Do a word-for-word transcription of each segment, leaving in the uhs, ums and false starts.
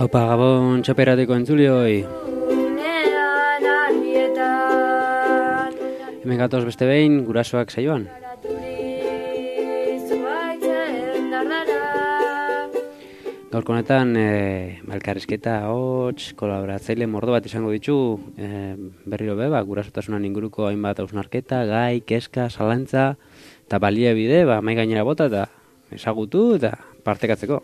Aupa Gabon txaperateko entzulioi. Hemen gatoz beste behin, gurasoak saioan. Gaurko honetan, e, elkarrizketa, hots, kolaboratzaile mordo bat izango ditu, e, berriro beba, gurasotasunan inguruko hainbat hausnarketa, gai, keska, zalantza, eta baliabide, ba, mai gainera bota, eta ezagutu, eta partekatzeko.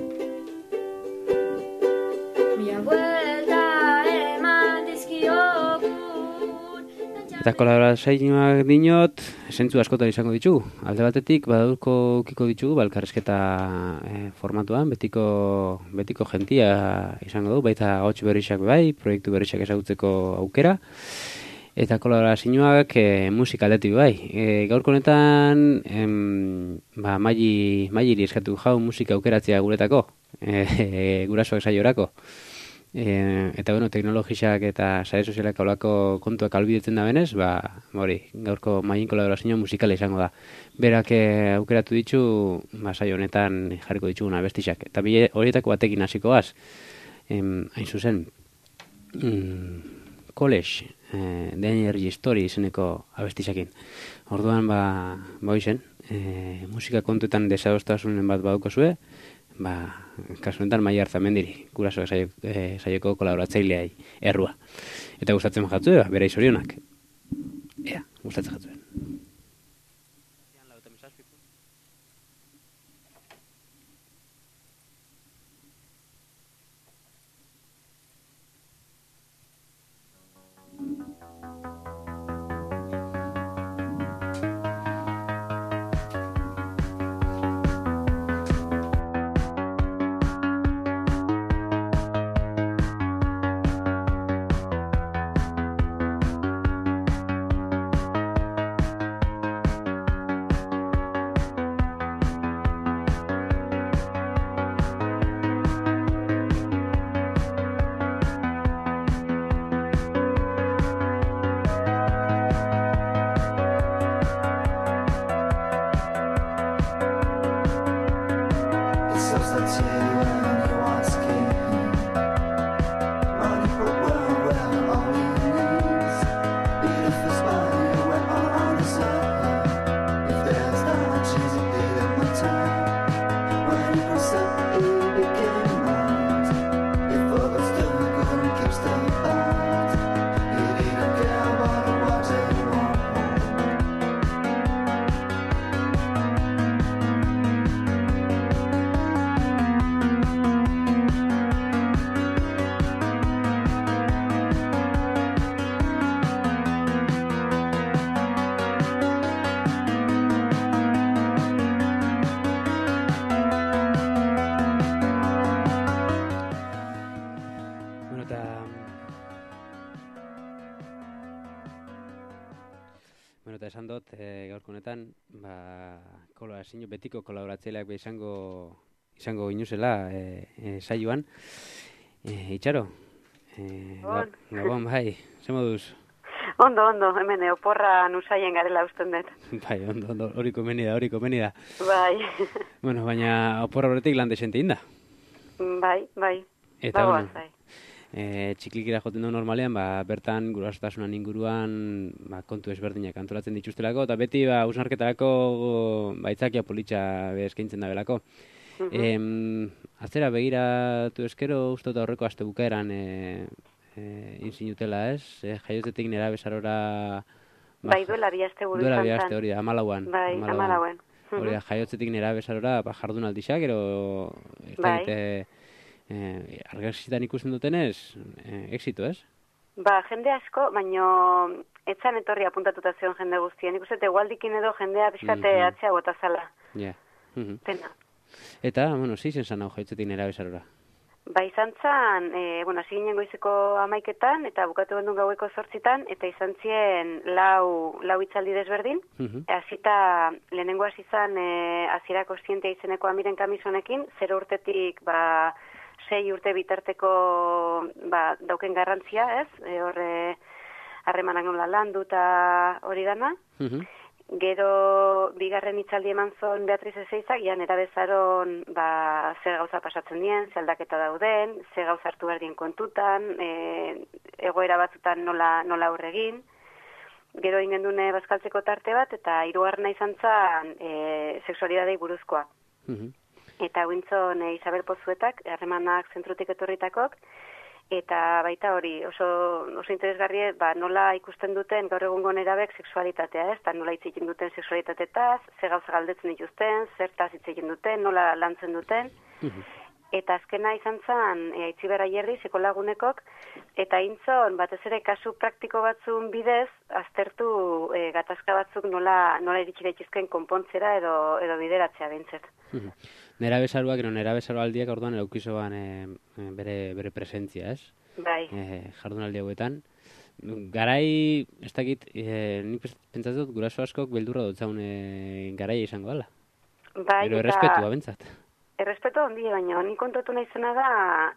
Eta kolaborazioak dinot, esentzu askotan izango ditugu. Alde batetik, badurko ukiko ditugu, balkarrizketa e, formatuan, betiko, betiko jentia izango du, baita hots berrixak bai, proiektu berrixak ezagutzeko aukera. Eta kolaborazioak e, musika aldetik bai. E, gaurko honetan, em, ba, maili, mailiri eskatu jau musika aukeratzea guretako, e, e, gurasoak saiorako. E, eta bueno, teknologiak eta sare sozialak aulako kontuak albidetzen da benez, ba, hori, gaurko maien kolaborazio musikala izango da. Berak e, aukeratu ditu, ba, saio honetan jarriko dituguna abestiak. Eta bile horietako batekin hasikoaz, em, hain zuzen, mm, College, eh, The Energy Story izeneko abestiakin. Orduan, ba, ba izen, e, musika kontuetan desadostasunen bat baduko zue, ba, kasu honetan Maia Arzamendiri, guraso saio, e, saioko kolaboratzaileai errua. Eta gustatzen jatzue, ba, bera izorionak. Ea, gustatzen jatzuen. Bueno, eta esan dut, e, gaurko honetan, ba, kolaborazio, betiko kolaboratzaileak izango izango inuzela e, e, saioan. E, Itxaro, e, gabon, bai, ze moduz? Ondo, ondo, hemen oporra nusaien garela usten dut. Bai, ondo, ondo, hori komeni da, hori komeni da. Bai. Bueno, baina oporra horretik lan desente inda. Bai, bai. Eta, Bagoaz, bueno, bai. E, txiklikira joten du normalean, ba, bertan gurasotasunan inguruan ba, kontu ezberdinak antolatzen dituztelako, eta beti ba, hausnarketarako ba, aitzakia politxa eskaintzen da belako. Uh-huh. Em, Atzera begiratu eskero, uste eta horreko aste bukaeran e, e, inzinutela, ez? E, jaiotzetik nera bezarora... Ba, bai, duela bi aste buru duela izan bi zen. aste hori da, amalauan. Bai, amalauan. Hori da, jaiotzetik nera bezarora ba, jardun aldixak, ero... Bai. Eh, argazkitan ikusten dutenez, eh, exito, ez? Ba, jende asko, baino etzan etorri apuntatuta zion jende guztien. Ikusten, egualdikin edo jendea pixkate mm-hmm. atzea bota zala. Ja. Yeah. Mm-hmm. Pena. Eta, bueno, zeizen zan hau jaitzetik nera bezarora? Ba, izan zan, e, bueno, hasi ginen goizeko amaiketan, eta bukatu gendun gaueko zortzitan, eta izan zien lau, lau itzaldi desberdin. Mm-hmm. Hasita lehenengo hasi zan, e, hasiera kontzientea izeneko Amiren Kamisonekin, zero urtetik, ba, sei urte bitarteko ba, dauken garrantzia, ez? E, horre harremanak nola landu eta hori dana. Mm-hmm. Gero bigarren hitzaldi eman zon Beatriz Ezeizak, ja nera bezaron ba, zer gauza pasatzen dien, zer aldaketa dauden, zer gauza hartu behar dien kontutan, e, egoera batzutan nola, nola aurregin. Gero ingendune bazkaltzeko tarte bat, eta hirugarrena izan zen e, sexualidadei buruzkoa. Mhm. Eta guintzon e, Isabel Pozuetak, harremanak zentrutik etorritakok, eta baita hori oso, oso interesgarri ba, nola ikusten duten gaur egungo nerabek sexualitatea, ez? Ta nola hitz egiten duten sexualitatetaz, ze gauza galdetzen dituzten, zertaz hitz egiten duten, nola lantzen duten. Eta azkena izan zen, e, Aitziber Ayerdi, psikolagunekok, eta intzon, batez ere kasu praktiko batzun bidez, aztertu e, gatazka batzuk nola, nola iritsi daitezkeen konpontzera edo, edo bideratzea bintzet. Nera bezaruak, no, nera bezaru aldiak orduan eukizoan e, bere, bere presentzia, ez? Bai. E, jardunaldi hauetan. Garai, ez dakit, e, nik pentsatzen dut guraso askok beldurra dutzaun e, garaia izango dela. Bai, Pero eta... errespetua, bentsat. Errespetu handia, baina nik kontatu naizena da,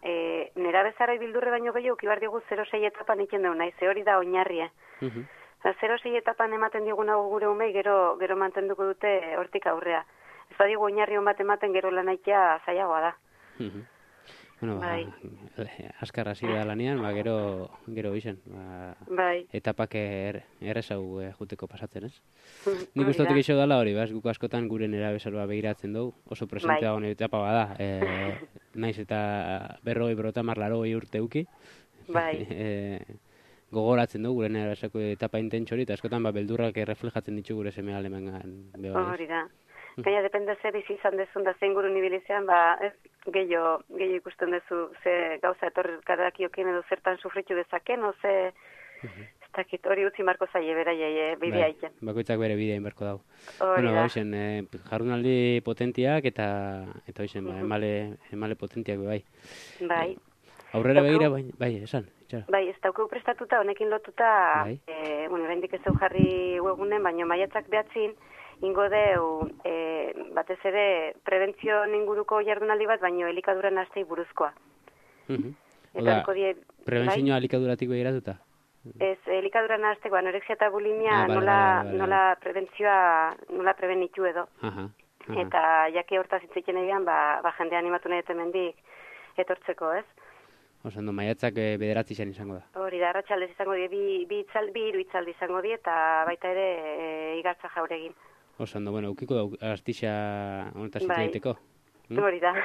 e, nera bezaroi bildurre baino gehiago ukibar digu zero sei etapan iken deu nahi, ze hori da oinarrie. Uh-huh. zero sei etapan ematen diguna gure umei, gero, gero mantenduko dute hortik aurrea. Ez badigu oinarri hon bat ematen gero lanaitea zailagoa da. Uh-huh. Bueno, bai. ba, azkar hasi da lanean, ba, gero, gero izen. Ba, bai. Etapak er, errezau e, juteko pasatzen, ez? Nik ustotik eixo dala hori, bas, guk askotan gure nera bezaroa begiratzen dugu, oso presente dagoen bai. Etapa bada, e, naiz eta berrogei berrota marlarogei urte uki. Bai. e, gogoratzen dugu gure nera bezako etapa intentsori, eta askotan ba, beldurrak erreflejatzen ditu gure seme alemengan. Hori da. Gaina, depende ze bizi izan dezun da zein guru nibilizean, ba, ez, gehiago, gehiago ikusten dezu, ze gauza etorri karakiokin edo zertan sufritu dezaken, o ze, uh-huh. ez dakit, hori utzi marko zaie, beraiei, bidea bai, iken. Bakoitzak bere bidea inberko dago. Hori bueno, da. Hoxen, eh, jardunaldi potentiak eta, eta hoxen, uh-huh. ba, emale, emale potentiak bai. Bai. Aurrera begira, bai, bai, esan. Itxara. Bai, ez daukeu prestatuta, honekin lotuta, bai. e, bueno, oraindik ez deu jarri webunen, baina maiatzak behatzin, ingo deu, e, batez ere, prebentzio inguruko jardunaldi bat, baino elikaduran hastei buruzkoa. Uh-huh. Oda, die, prebentzioa bai? Elikaduratik behiratuta? Ez, elikaduran hasteko, anorexia eta bulimia, ah, vale, nola, vale, vale, nola prebentzioa, nola prebenitu edo. Aha, aha. Eta, jake hortaz hitzeiten egian, ba, ba jende animatu nahi hemendik etortzeko, ez? Oso, ondo, maiatzak e, bederatzi zen izango da. Hori da, arratsaldez izango die, bi, bi, itzal, bi iru itzaldi izango die, eta baita ere e, igartza jauregin. Oso, ondo, bueno, ukiko da artixa honetaz hitz egiteko. Bai, hori da.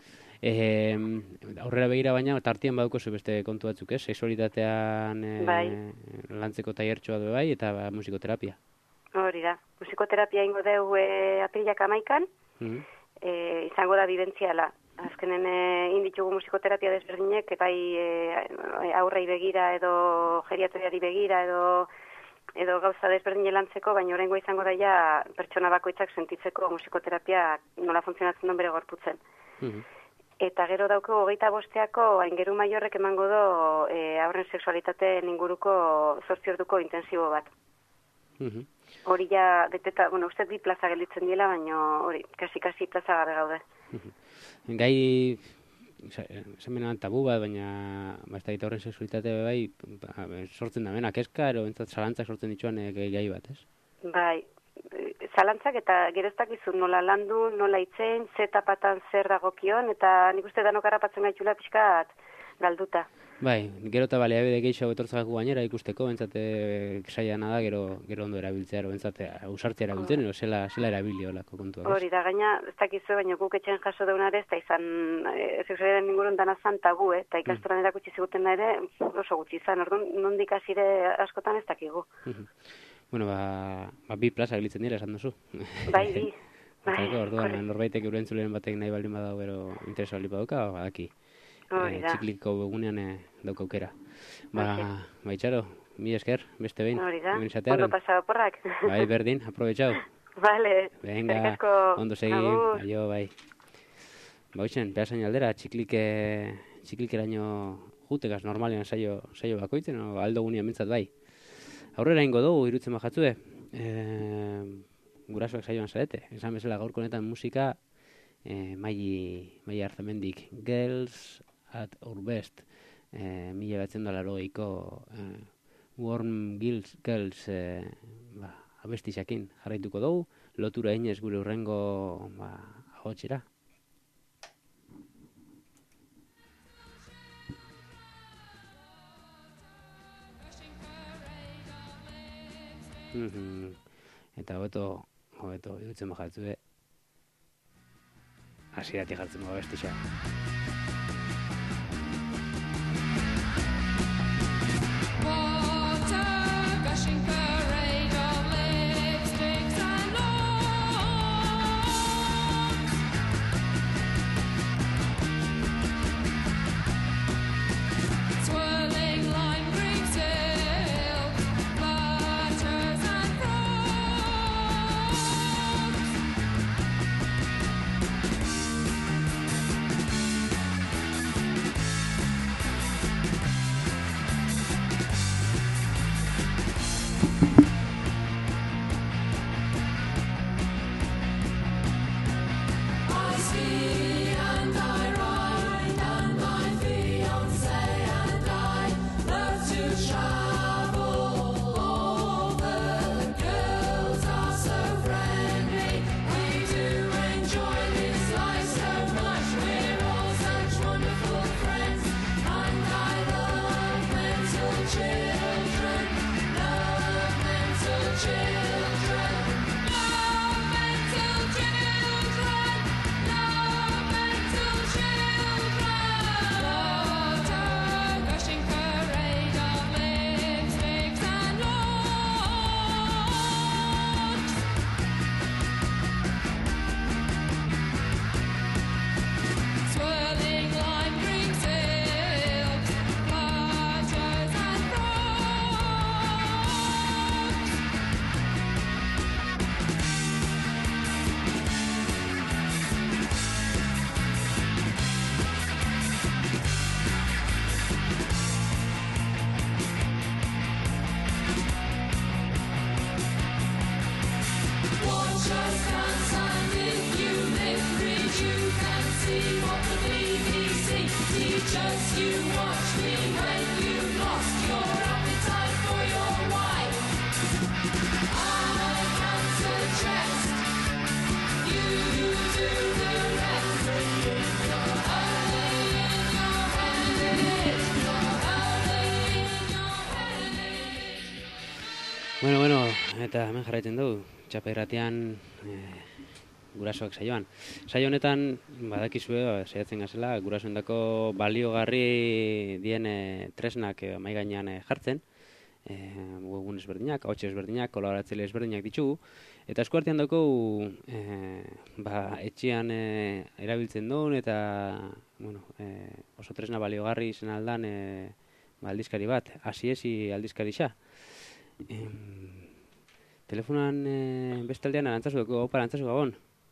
e, aurrera begira baina, tartian baduko zu beste kontu batzuk, ez? Sexualitatean e, bai. lantzeko tailertxoa du bai, eta ba, musikoterapia. Hori da. Musikoterapia ingo deu e, aprilak amaikan, uh-huh. e, izango da bidentziala. Azkenen e, inditugu musikoterapia desberdinek, bai e, aurrei begira edo geriatriari begira edo edo gauza desberdin lantzeko, baina oraingoa izango daia pertsona bakoitzak sentitzeko musikoterapia nola funtzionatzen duen bere gorputzen. Uh-huh. Eta gero dauko hogeita bosteako aingeru maiorrek emango do e, aurren sexualitateen inguruko zortzi orduko intensibo bat. Uh-huh. Hori ja, beteta, bueno, uste bi plaza gelditzen diela, baina hori, kasi-kasi plaza gabe gaude. Uh-huh. Gai, esan benean tabu bat, baina basta gita horren sexualitate bai, ba, sortzen da bena, kezka, ero entzat zalantzak sortzen dituan e, gai bat, ez? Bai, zalantzak eta geroztak izun nola landu, nola itzein, ze tapatan zer dagokion, eta nik uste danok harrapatzen gaitula pixkat galduta. Bai, gero eta baliabide gehiago etortzako gainera ikusteko, bentsate saiana da, gero, gero ondo erabiltzea, bentsate usartzea erabiltzen, ero zela, zela erabili olako kontua. Hori da, gaina, ez dakizu, baina guk etxen jaso deunare, ez da izan, e, sexualidaren ingurun dana zan tabu, eh? Eta ikastoran mm. erakutsi ziguten da ere, oso gutxi izan, orduan, nondik asire askotan ez dakigu. Bueno, ba, ba bi plaza gelitzen dira, esan duzu. Bai, bi. Bai, orduan, norbaitek euren zulen batek nahi baldin badau, gero interesa baldin baduka, badaki. E, txikliko begunean e, daukaukera. Ba, ba itxaro, mi esker, beste behin. Hori da, ondo pasado porrak. Bai, berdin, aprobetxau. Vale, venga, ondo segi, aio, bai. Ba, oitzen, behasain aldera, txiklike, txiklikeraino jutekaz normalean saio, saio bakoitzen, no? Aldo gunean mentzat bai. Aurrera ingo dugu, irutzen bajatzue. E, gurasoak saioan zarete. Esan bezala gaurko honetan musika, e, maili, maili hartzamendik. Girls at our best, eh, mila batzen dola logeiko eh, Warm Girls, girls eh, ba, abestixakin jarraituko dugu, lotura inez gure urrengo ba, ahotsera. Mm-hmm. Eta hobeto, hobeto, idutzen bajatzue, hasieratik jartzen dugu abestixa. Bueno, bueno, eta hemen jarraitzen dugu, Txapa irratian e, gurasoak saioan. Saio honetan, badakizue, saiatzen gazela, gurasoendako baliogarri dien e, tresnak e, mahai gainean e, jartzen, e, webgun ezberdinak, hotxe ezberdinak, kolaboratzaile ezberdinak ditugu, eta eskuartean dugu e, ba, etxean e, erabiltzen duen, eta bueno, e, oso tresna baliogarri zen aldan e, ba, aldizkari bat, hasiesi aldizkari xa. Em, telefonan e, bestaldean arantzazu, opa arantzazu gabon?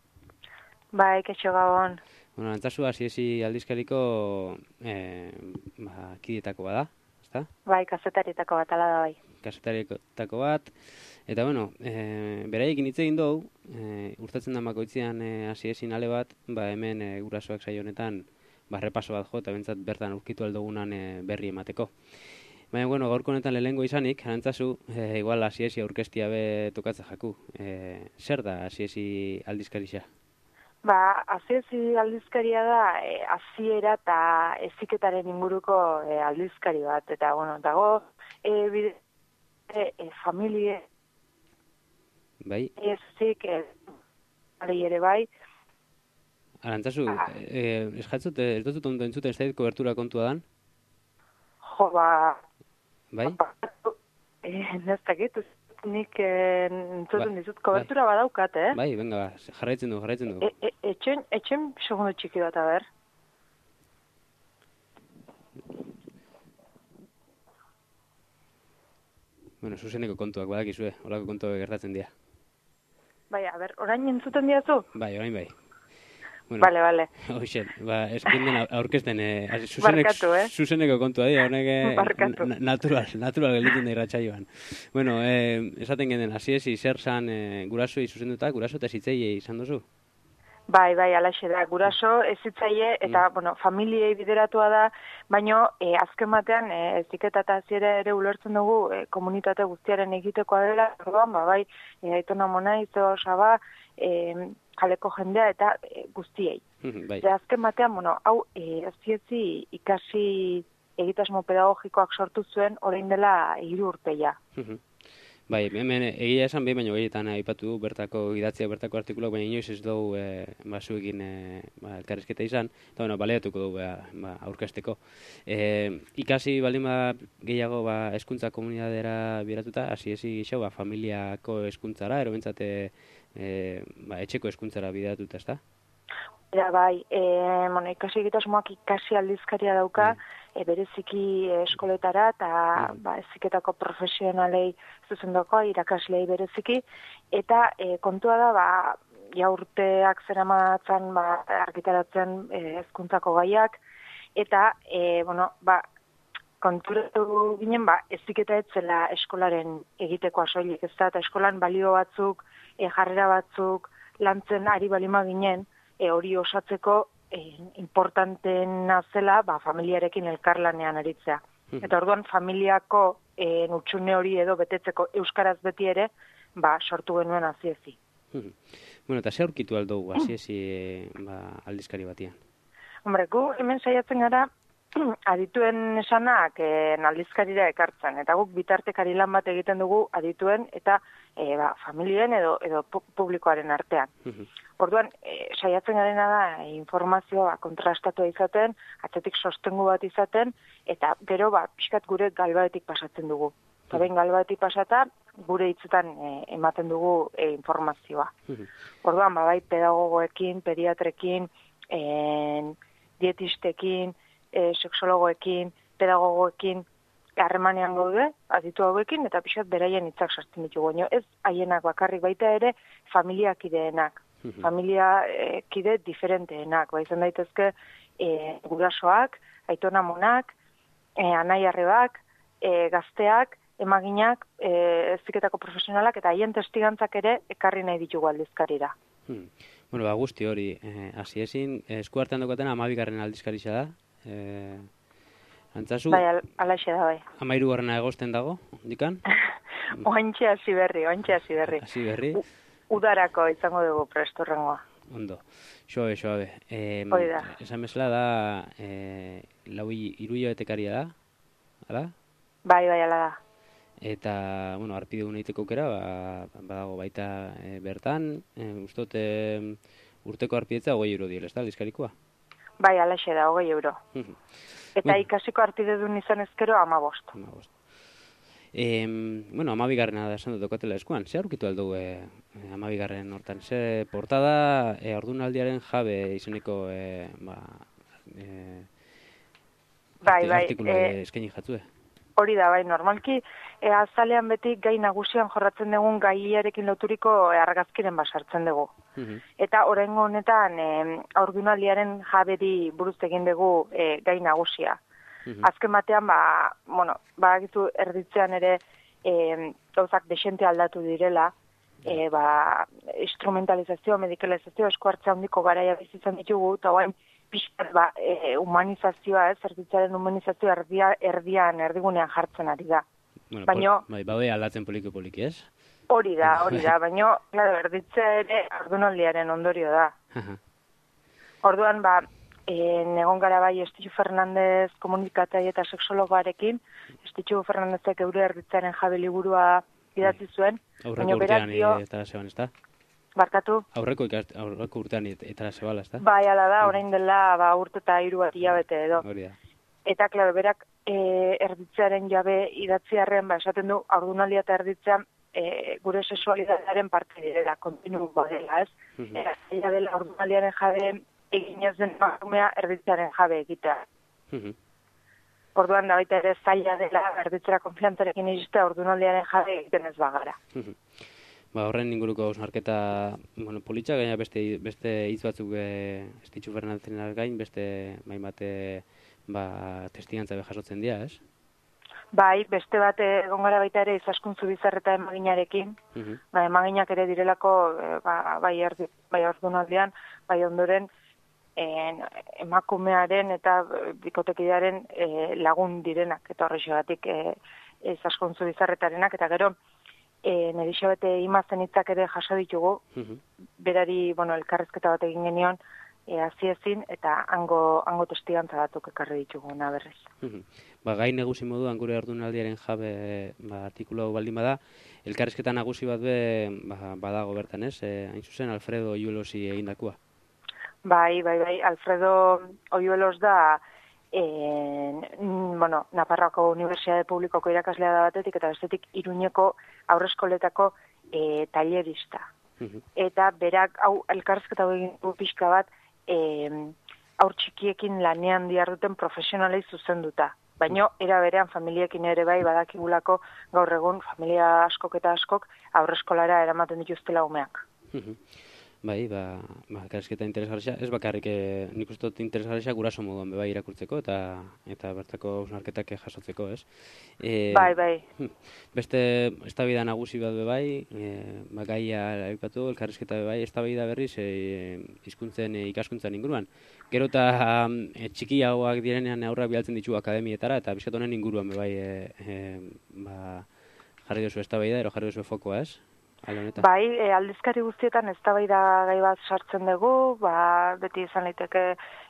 Bai, kexo gabon. Bueno, arantzazu hasiesi aldizkariko e, ba, kidietako bada, ezta? Bai, kazetarietako bat ala da bai. Kazetarietako bat, eta bueno, e, beraiekin hitz egin dugu, e, urtatzen da makoitzean e, hasiesin ale bat, ba hemen e, gurasoak saio honetan ba, repaso bat jo, eta bentsat bertan urkitu aldogunan e, berri emateko. Baina, bueno, gaurko honetan lehengo izanik, arantzazu, e, igual hasiesi aurkeztia be tokatza jaku. E, zer da hasiesi aldizkarixa? Ba, hasiesi aldizkaria da e, hasiera eta heziketaren inguruko e, aldizkari bat. Eta, bueno, dago, e, bide, e, e, familie, bai? ezik, e, ere bai. Arantzazu, ah. e, ez jatzut, ez dut ondo entzuten, ez da kobertura kontua dan? Jo, ba... Bai? Eh, Nestakit, nik entzuten dizut, kobertura bai. badaukat, eh? Bai, venga, ba, jarraitzen du, jarraitzen du. E, e, etxen, etxen segundo txiki bat, a ber. Bueno, zuzeneko kontuak badakizue, holako kontuak gertatzen dira. Bai, a ber, orain entzuten diazu? Bai, orain bai. Bueno, vale, vale. Hoxe, ba, eskinden aurkezten, eh, zuzenek, Barkatu, eh? Zuzeneko kontua dira, honek natural, natural gelditzen da irratsaioan. Bueno, eh, esaten genen, hasiesi zer zan eh, gurasoi zuzenduta, guraso eta zitzei izan duzu? Bai, bai, alaxe da. Guraso ezitzaile eta, mm. bueno, familiei bideratua da, baino e, azken batean e, eziketa eta aziera ere ulertzen dugu e, komunitate guztiaren egitekoa dela, orduan, ba, bai, e, aitona mona, izo, saba, e, kaleko jendea eta e, guztiei. Bai. Eta azken batean, bueno, hau, e, aziezi ikasi egitasmo pedagogikoak sortu zuen orain dela hiru urteia. Bai, hemen egia esan behin baino gehietan aipatu du bertako idatzia bertako artikuluak, baina inoiz ez dugu e, ba, zuekin e, ba, elkarrizketa izan, eta bueno, baleatuko dugu ba, ba, aurkesteko. E, ikasi baldin ba, gehiago ba, hezkuntza komunitateera biratuta, hasi ezi gixo, ba, familiako hezkuntzara, ero bentsate e, ba, etxeko hezkuntzara bideratuta, ezta? Era bai, e, bueno, ikasi egitasmoak ikasi aldizkaria dauka, mm. e, bereziki eskoletara eta mm. ba, eziketako profesionalei zuzendoko, irakaslei bereziki, eta e, kontua da, ba, ja urteak zeramatzen ba, argitaratzen e, hezkuntzako gaiak, eta, e, bueno, ba, konturatu ginen, ba, eziketa etzela eskolaren egitekoa soilik, ez da, eta eskolan balio batzuk, e, jarrera batzuk, lantzen ari balima ginen, E, hori osatzeko e, importantena zela ba, familiarekin elkarlanean aritzea. Mm. Eta orduan familiako e, nutxune hori edo betetzeko euskaraz beti ere ba, sortu genuen aziezi. Mm. Bueno, eta ze aurkitu aldugu aziezi e, ba, aldizkari batian? Hombre, gu hemen saiatzen gara adituen esanak e, aldizkarira ekartzen. Eta guk bitartekari lan bat egiten dugu adituen eta e, ba, familien edo, edo publikoaren artean. Mm-hmm. Orduan, e, saiatzen garena da e, informazioa kontrastatua izaten, atzetik sostengu bat izaten, eta gero ba, pixkat gure galbaetik pasatzen dugu. Eta behin galbaetik pasata, gure hitzetan e, ematen dugu e, informazioa. Orduan, ba, bai pedagogoekin, pediatrekin, e, dietistekin, e, seksologoekin, pedagogoekin, harremanean gaude, aditu hauekin, eta pixkat beraien hitzak sartzen ditugu. Ez haienak bakarrik baita ere, familiakideenak. Familia e, kide diferenteenak, ba, izan daitezke e, gurasoak, aitona monak, e, anai arrebak, e, gazteak, emaginak, e, eziketako profesionalak, eta haien testigantzak ere ekarri nahi ditugu aldizkarira. Hmm. Bueno, ba, guzti hori, eh, hasi ezin, esku artean dukaten amabigarren aldizkaritza da. Eh, antzazu? Bai, al, alaxe da, bai. Amairu garrena egosten dago, dikan? Oantxe hasi berri, oantxe hasi berri. Hasi berri. U Udarako izango dugu presturrengoa. Ondo. Xoabe, xoabe. Eh, Hori da. Esan bezala da, eh, lau iru hilabetekaria da, ala? Bai, bai, ala da. Eta, bueno, arpide uneiteko aukera, ba, badago baita e, bertan, e, ustot e, urteko arpidetza hogei euro diel, ez da, aldizkarikoa? Bai, alaxe da, hogei euro. Eta bueno, ikasiko arpide duen izan ezkero, amabost. Amabost. E, bueno, amabigarrena da esan dut okatela eskuan, ze aurkitu aldu e, amabigarren hortan? Ze portada e, ordunaldiaren jabe izeneko e, ba, e, bai, bai, artikulu e, eskaini jatzue? Hori da, bai, normalki e, azalean beti gai nagusian jorratzen dugun gaiarekin loturiko e, argazkiren basartzen dugu. Uh-huh. Eta oraingo honetan e, ordunaldiaren jaberi buruz egin dugu e, gai nagusia. Uh-huh. Azken batean, ba, bueno, ba, gitu erditzean ere e, gauzak desente aldatu direla, e, ba, instrumentalizazio, medikalizazio, eskuartza handiko garaia bizitzen ditugu, eta guain, pixkat, ba, e, humanizazioa, ez, erditzaren humanizazioa erdia, erdian, erdigunean jartzen ari da. Bueno, baino, pol, bai, baude aldatzen poliki-poliki, ez? Hori da, hori da, baino, claro, erditzea ere ordunaldiaren ondorio da. Orduan, ba, e, negon gara bai Estitxu Fernandez komunikatai eta seksologoarekin, Estitxu Fernandezek eure erditzearen jabe liburua idatzi zuen. Aurreko urtean dio, eta zeban, ez da? Barkatu? Aurreko, ikast, aurreko urtean eta zebala, ez da? Bai, ala da, orain dela ba, urte eta hiru bat hilabete edo. Hori da. Eta, klaro, berak e, erditzearen jabe idatziarren, ba, esaten du, ordunaldia eta erditzean e, gure sexualitatearen parte direla, kontinu badela, ez? Uh-huh. Eta zaila dela ordunaldiaren jabe egin ez den emakumea erditzearen jabe egitea. Uh-huh. Orduan da baita ere zaila dela erditzera konfiantzarekin iristea ordunaldiaren jabe egiten ez bagara. Uh-huh. Ba, horren inguruko hausnarketa, bueno, politxa, gaina beste, beste hitz batzuk e, Estitxu Fernandezen gain, beste maimate ba, testigantza jasotzen dira, ez? Bai, beste bat egon gara baita ere izaskuntzu bizarreta emaginarekin, Mhm. ba, emaginak ere direlako e, ba, bai, erdi, bai ordunaldian, bai ondoren en, emakumearen eta bikotekidearen e, lagun direnak, eta horrexegatik e, izaskuntzu bizarretarenak, eta gero e, nire bete imazen hitzak ere jaso ditugu, Mhm. berari, bueno, elkarrezketa bat egin genion, e, aziezin, eta hango, hango testigantza batzuk ekarri dituguna berriz. Mhm. Ba, gai nagusi moduan gure ordunaldiaren jabe ba, artikulu hau baldin bada, elkarrizketa nagusi bat be ba, badago bertan, ez? E, hain zuzen, Alfredo Oyuelosi egindakua. Bai, bai, bai, Alfredo Oyuelos da, en, bueno, Nafarroako Unibertsitate Publikoko irakaslea da batetik, eta bestetik Iruñeko aurreskoletako e, tallerista. Mhm. Eta berak, hau, elkarrizketa egin du pixka bat, e, aur txikiekin lanean diharduten profesionalei zuzenduta. Baina, era berean familiekin ere bai badakigulako gaur egun familia askok eta askok aurreskolara eramaten dituztela umeak. Mhm. Bai, ba, ba elkarrizketa interesgarria, ez bakarrik eh, nik uste dut interesgarria guraso moduan be bai irakurtzeko eta eta bertako hausnarketak jasotzeko, ez? E, bai, bai. Beste eztabaida nagusi bat be bai, e, ba gaia aipatu, elkarrizketa be bai, eztabaida berriz e, hizkuntzen e, ikaskuntzan inguruan. Gero eta e, txikiagoak direnean aurrak bialtzen ditu akademietara eta bizkat honen inguruan be bai e, e, ba, jarri duzu eztabaida, ero jarri duzu fokoa, ez? Bai, e, aldizkari guztietan eztabaida gai bat sartzen dugu, ba, beti izan liteke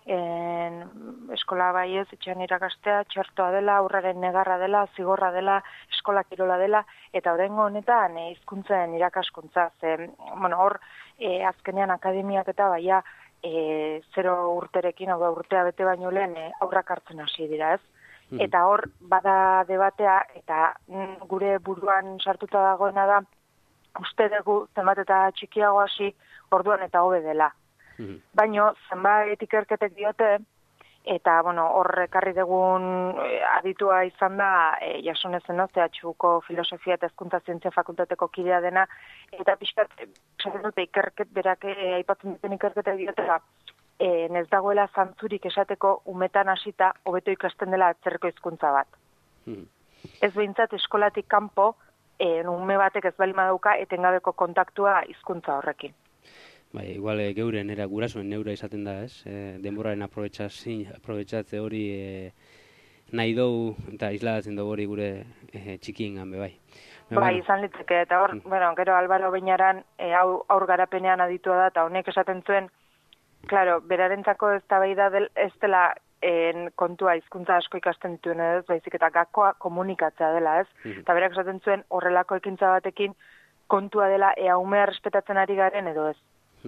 en, eskola bai ez, etxean irakastea, txertoa dela, aurraren negarra dela, zigorra dela, eskola kirola dela, eta oraingo honetan e, hizkuntzen irakaskuntza. Ze, bueno, hor, e, azkenean akademiak eta baia e, zero urterekin, hau da urtea bete baino lehen e, aurrak hartzen hasi dira, ez? Mm. Eta hor, bada debatea, eta mm, gure buruan sartuta dagoena da, uste dugu zenbat eta txikiago hasi orduan eta hobe dela. Mm-hmm. Baina zenbait ikerketek diote, eta bueno, hor ekarri dugun e, aditua izan da e, Jasonezen no, C H Uko filosofia eta hezkuntza zientzia fakultateko kidea dena, eta pixkat, esaten dute ikerket, berak e, aipatzen duten ikerketek diotela, e, ez dagoela zantzurik esateko umetan hasita hobeto ikasten dela atzerriko hizkuntza bat. Mm-hmm. Ez behintzat eskolatik kanpo, E, ume batek ez bali madauka etengabeko kontaktua hizkuntza horrekin. Bai, igual e, geure nera gurasoen neura izaten da, ez? E, denboraren aprobetxatze hori e, nahi dugu eta isladatzen dugu hori gure e, txikiengan be bai. Bai, bueno. Izan litzeke, eta hor, mm. bueno, gero Albaro Beinaran e, hau aur garapenean aditua da, eta honek esaten zuen, claro, berarentzako eztabaida del ez dela en kontua hizkuntza asko ikasten dituen ez, baizik eta gakoa komunikatzea dela, ez? Mm-hmm. Eta berak esaten zuen horrelako ekintza batekin kontua dela ea umea respetatzen ari garen edo ez.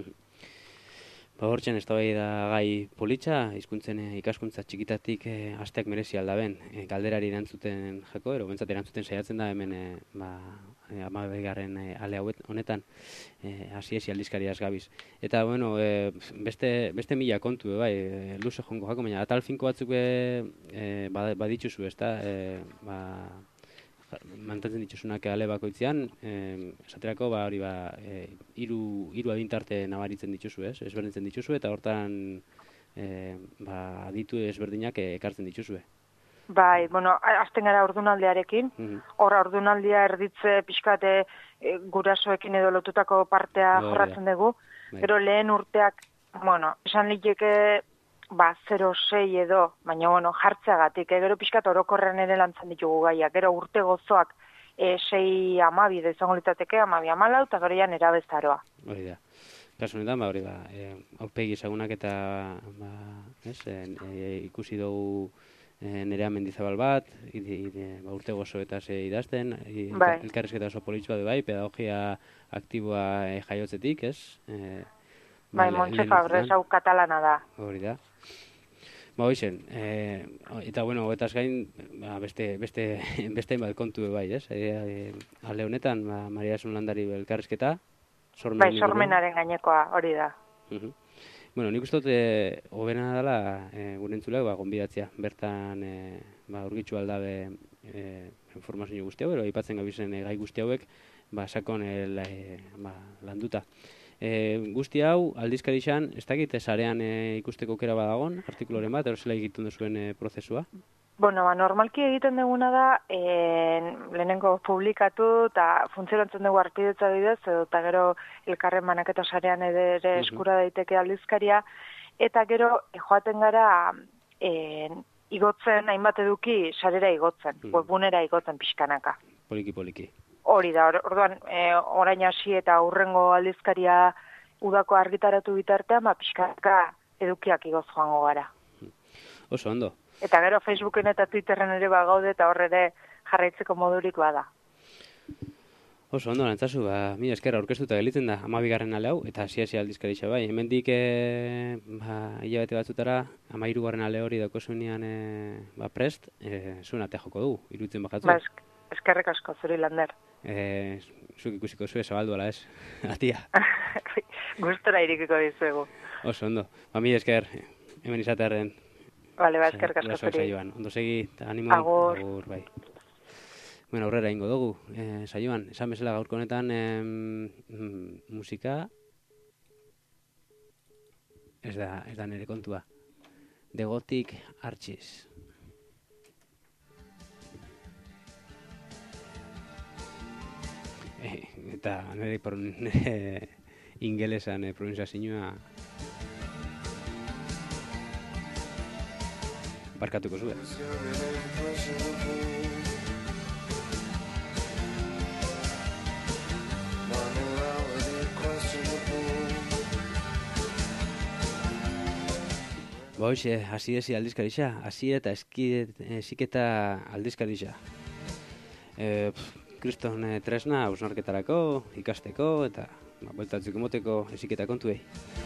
Ba, hortzen eztabaida gai politxa, hizkuntzen e, ikaskuntza txikitatik e, asteak merezi aldaben, e, galderari erantzuten jako, ero bentsat erantzuten saiatzen da hemen e, ba, e, amabegarren e, ale hauet honetan, e, hasiesi aldizkariaz gabiz. Eta, bueno, e, beste, beste mila kontu, e, bai, e, luze jongo jako, baina atal finko batzuk e, e, baditzuzu, ez da, e, ba, mantentzen dituzunak ale bakoitzean, eh, esaterako ba hori ba eh, hiru hiru adintarte nabaritzen dituzu, ez? Ezberdintzen dituzu eta hortan eh, ba aditu ezberdinak ekartzen dituzue. Bai, bueno, hasten gara ordunaldiarekin. Mm-hmm. Hor ordunaldia erditze pixkate e, gurasoekin edo lotutako partea no, jorratzen dugu. Pero lehen urteak, bueno, esan liteke ba, zero sei edo, baina, bueno, jartzeagatik, eh? Gero pixkat orokorren ere lantzen ditugu gaiak, gero urte gozoak e, sei amabi, da izango litzateke, amabi amalau, eta gero jan erabezaroa. Hori da. Kasu honetan, ba, hori ba, e, aurpegi ezagunak eta, ba, ez, e, e, ikusi dugu e, Nerea Mendizabal bat, ide, ide, ba, urte gozo eta ze idazten, e, bai. Elkarrizketa oso politxu bat, bai, pedagogia aktiboa e, jaiotzetik, ez? E, bai, Montse Fabrez, hau katalana da. Hori da. Ba, hoizen, eh, eta bueno, etaz gain, ba, beste, beste, beste bat kontu bai, ez? E, e, alde honetan, ba, Maria Asun Landari elkarrizketa, sormen bai, sormenaren gainekoa, hori da. Uh-huh. Bueno, nik uste dut, e, hobena dela, e, gure entzuleak, ba, gonbidatzea, bertan, e, ba, urgitxu aldabe e, informazio guzti hau, ero, aipatzen gabizen e, gai guzti hauek, ba, sakon e, la, e, ba, landuta. E, guzti hau, aldizkari xan, ez dakit, sarean e, ikusteko aukera badagon, artikuloren bat, ero zela egiten duzuen e, prozesua? Bueno, ba, normalki egiten duguna da, en, lehenengo publikatu eta funtzionatzen dugu arpidetza bidez, edo eta gero elkarren banaketa sarean ere eskura daiteke aldizkaria, eta gero e, joaten gara en, igotzen, hainbat eduki sarera igotzen, mm. webgunera igotzen pixkanaka. Poliki, poliki. Hori da, or, orduan, e, orain hasi eta aurrengo aldizkaria udako argitaratu bitartean, ba, pixkanaka edukiak igoz joango gara. Oso ondo. Eta gero Facebooken eta Twitterren ere bagaude eta horre ere jarraitzeko modurik bada. Oso ondo, nantzazu, ba, mila esker aurkeztuta gelitzen da, amabigarren ale hau, eta hasi-hasi aldizkaritza bai. Hemendik e, ba, hilabete batzutara, amairugarren ale hori daukozunean e, ba, prest, e, zuen ate joko dugu, iruditzen bakatzu. Ba, eskerrik asko, zuri Lander. E, zuk ikusiko zue zabaldu ala ez, atia. Gustora irikiko dizuegu. Oso ondo, ba, mila esker, hemen izatearen. Bale, ba, eskerrik asko zuri. Ondo segi, eta animo. Agur. Agur, bai. Bueno, aurrera ingo dugu, eh, saioan, esan bezala gaurko honetan eh, musika ez da, ez da nire kontua. The Gothic Arches. Eh, eta nire, nire ingelesan eh, pronunciazioa barkatuko zuen. Ba hoxe, hasi ezi aldizkaritza, hasi eta eziketa aldizkaritza. E, Kriston e, tresna, hausnarketarako, ikasteko, eta ba, bueltatzeko moteko eziketa kontuei.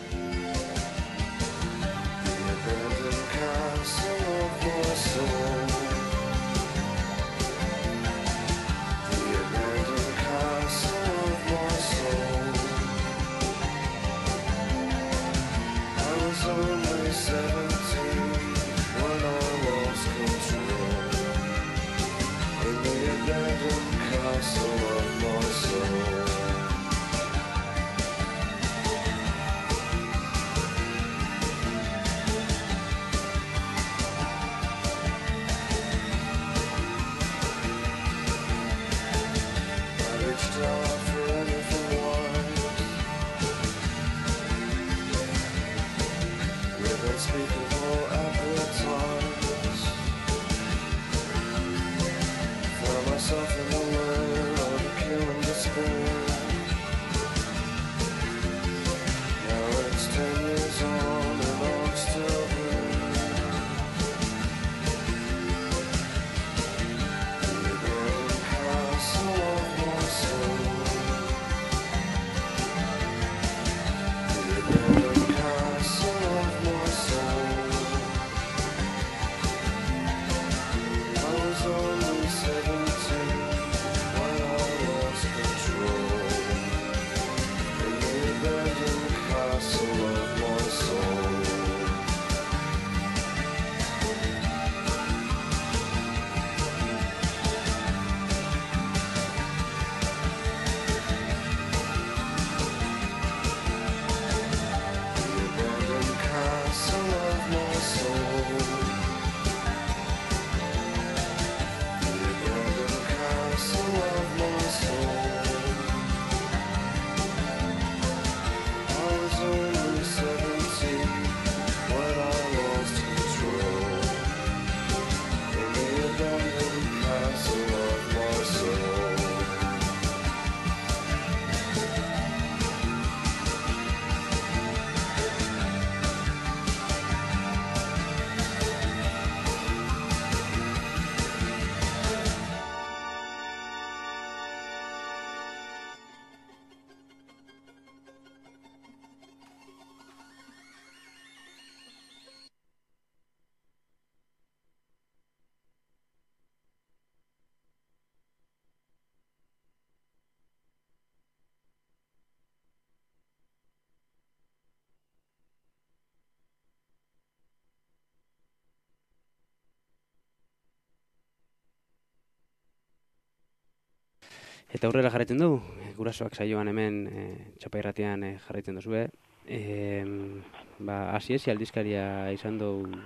Eta aurrera jarraitzen du, gurasoak saioan hemen e, Txapa Irratian e, jarraitzen duzue. E, ba, hasi ezi aldizkaria izan du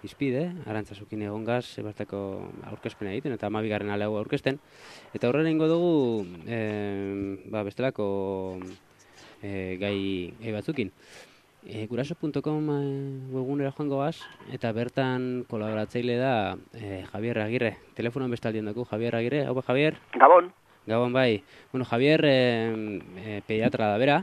izpide, Arantzazukin egongaz, bertako aurkezpena egiten, eta hamabigarren alea aurkezten. Eta horrela ingo dugu, e, ba, bestelako e, gai, gai batzukin. E, guraso punto com e, webgunera joango gaz, eta bertan kolaboratzaile da e, Javier Agirre. Telefonoan bestaldien dugu, Javier Agirre. Hau, Javier? Gabon. Gabon, bai. Bueno, Javier e, e, pediatra da bera,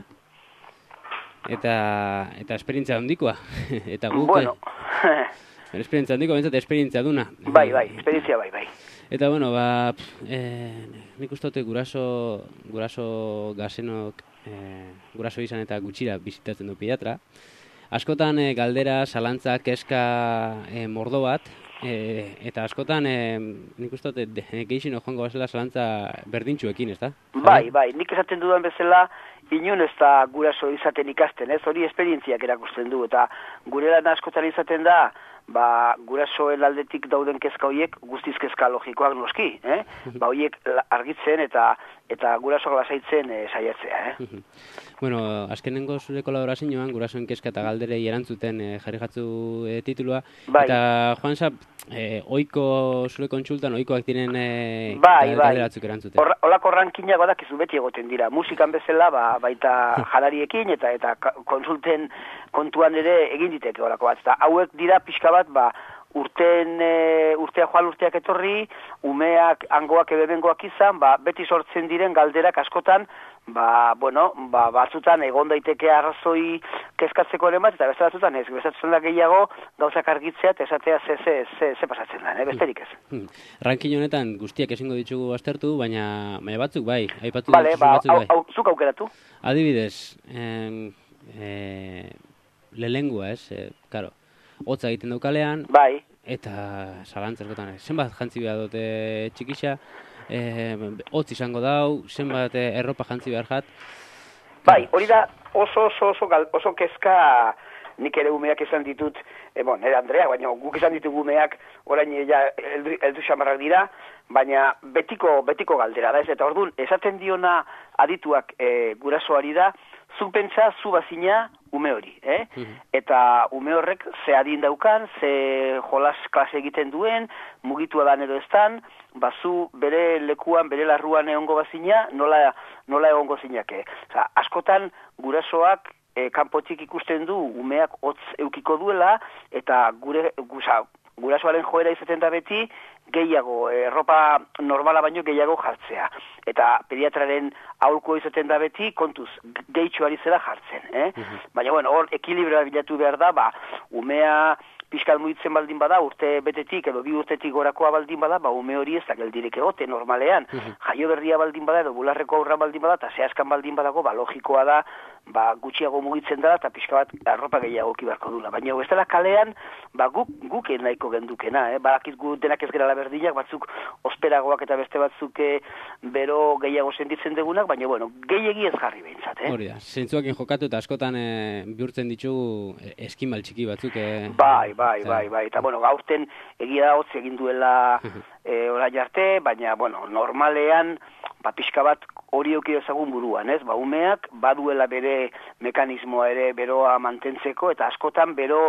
eta eta esperientzia handikoa. Eta guk... Bueno... esperientzia handiko, bentsat esperientzia duna. Bai, bai, esperientzia bai, bai. Eta, bueno, ba, e, nik uste dute guraso, guraso gazenok, e, guraso izan eta gutxira bizitatzen du pediatra. Askotan e, galdera, zalantza, kezka, e, mordo bat, e, eta askotan e, nik uste dute geixino joango bazela zalantza berdintxuekin, ez da? Bai, bai, nik esaten dudan bezala, inun ez da guraso izaten ikasten, ez? Hori esperientziak erakusten du, eta gure lan askotan izaten da, ba, gurasoen aldetik dauden kezka horiek guztiz kezka logikoak noski, eh? Ba, horiek argitzen eta eta gurasoak lasaitzen e, saiatzea, eh? Bueno, azkenengo zure kolaborazioan gurasoen kezka eta galderei erantzuten e, jarri jatzu e, titulua, bai. Eta Juan Sap, e, oiko zure kontsultan, oikoak diren e, bai, galdera batzuk erantzuten. Or, olako rankinak badakizu beti egoten dira, musikan bezala, ba, baita jalariekin eta eta konsulten kontuan ere egin diteke olako bat, eta hauek dira pixka bat, ba, urten, e, urtea joan urteak etorri, umeak, angoak ebebengoak izan, ba, beti sortzen diren galderak askotan, ba, bueno, ba, batzutan egon daiteke arrazoi kezkatzeko ere bat, eta beste batzutan ez, bestatzen da gehiago gauzak argitzea, eta esatea ze, ze, ze, ze pasatzen da, eh? Besterik ez. Hmm. Rankin honetan guztiak ezingo ditugu aztertu, baina, baina batzuk bai, aipatu vale, ba, batzuk bai. Au, au, zuk aukeratu? Adibidez, eh, eh, lelengua ez, eh, karo, hotza egiten daukalean, bai. Eta zalantzerkotan, zenbat jantzi behar dute txikisa, eh, hotz izango dau, zenbat erropa jantzi behar jat. Bai, hori da oso, oso, oso, oso kezka nik ere umeak izan ditut, e, bon, nire Andrea, baina guk izan ditugu umeak orain ja eldu xamarrak dira, baina betiko, betiko galdera da ez, eta orduan, esaten diona adituak e, gurasoari da, zuk pentsa, zu bazina ume hori, eh? Mm-hmm. Eta ume horrek ze adin daukan, ze jolas klase egiten duen, mugitua dan edo estan, bazu bere lekuan, bere larruan egongo bazina, nola, nola egongo zinake. Osa, askotan gurasoak e, kanpotik ikusten du umeak hotz eukiko duela, eta gure, gusa, gurasoaren joera izaten da beti, gehiago, erropa normala baino gehiago jartzea. Eta pediatraren aholko izaten da beti, kontuz, gehitxuari zera jartzen. Eh? Mm-hmm. Baina, bueno, hor, ekilibroa bilatu behar da, ba, umea pixkat mugitzen baldin bada, urte betetik edo bi urtetik gorakoa baldin bada, ba, ume hori ez da geldirik egote, normalean. Mm-hmm. Jaio berria baldin bada, edo bularreko aurra baldin bada, eta zehazkan baldin badago, ba, logikoa da, ba, gutxiago mugitzen dela, eta pixka bat arropa gehiago kibarko dula. Baina, ez dela kalean, ba, guk, guk nahiko gendukena, eh? Badakit gu denak ez gerala berdinak, batzuk osperagoak eta beste batzuk eh, bero gehiago sentitzen degunak, baina, bueno, gehiegi ez jarri behintzat, eh? Hori da, zentzuakin jokatu eta askotan eh, bihurtzen ditugu eskimal txiki batzuk, eh? Bai, bai, bai, bai, eta, bueno, gaurten egia da hotz egin duela eh, orain arte, baina, bueno, normalean, ba, pixka bat hori euki ezagun buruan, ez? Ba, umeak baduela bere mekanismoa ere beroa mantentzeko, eta askotan bero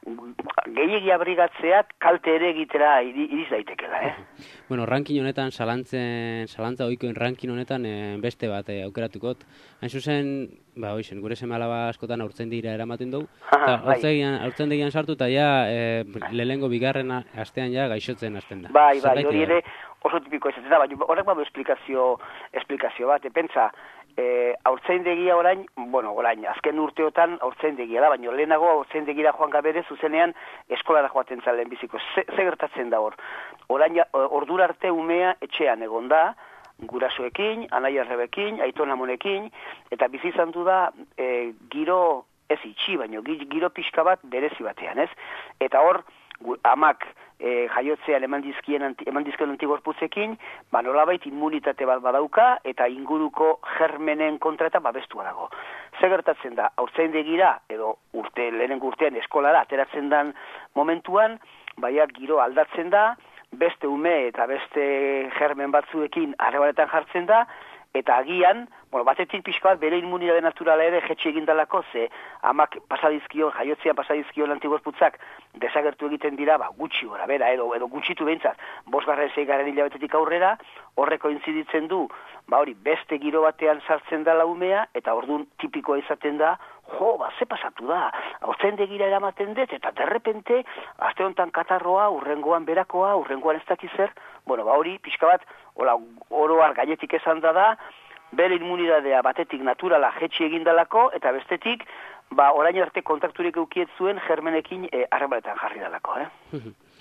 gehiegi abrigatzeak kalte ere egitera iriz daitekela, eh? Bueno, ranking honetan, salantzen, salantza oikoen ranking honetan eh, beste bat eh, aukeratukot. Hain zuzen, ba, hoizen, gure seme alaba askotan aurtzen dira eramaten dugu, eta aurtzen digian sartu, eta ja, eh, lehengo bigarren astean ja gaixotzen hasten da. Bai, bai, hori ere oso tipiko ez da, baina horrek badu esplikazio, esplikazio bat, pentsa, e, aurtzaindegia orain, bueno, orain, azken urteotan aurtzaindegia da, baina lehenago aurtzaindegira joan gabere zuzenean eskolara joaten zalen biziko. Ze, ze gertatzen da hor? Orain, ordura arte umea etxean egon da, gurasoekin, anai arrebekin, aiton amonekin, eta bizi izan du da e, giro, ez itxi, baina giro pixka bat berezi batean, ez? Eta hor, amak e, jaiotzean eman dizkien anti, eman dizkien antigorputzekin, ba nolabait immunitate bat badauka eta inguruko germenen kontra eta babestua dago. Zer gertatzen da, haurtzaindegira edo urte lehenengo urtean eskolara ateratzen dan momentuan, baia giro aldatzen da, beste ume eta beste germen batzuekin harremanetan jartzen da, eta agian, bueno, batetik pixka bat bere immunitate naturala ere jetxe egindalako, ze amak pasadizkion, jaiotzean pasadizkion antigorputzak desagertu egiten dira, ba, gutxi gora, bera, edo, edo gutxitu behintzat, bosgarren seigarren hilabetetik aurrera, horreko inziditzen du, ba hori, beste giro batean sartzen da umea, eta ordun tipikoa izaten da, jo, ba, ze pasatu da, otzendegira eramaten dut, eta derrepente, aste honetan katarroa, urrengoan berakoa, urrengoan ez dakizer, bueno, ba hori, pixka bat, hola, oroar gainetik esan da da, bere immunidadea batetik naturala jetxi egindalako, eta bestetik, ba, orain arte kontakturik eukiet zuen germenekin harremanetan jarri dalako, eh?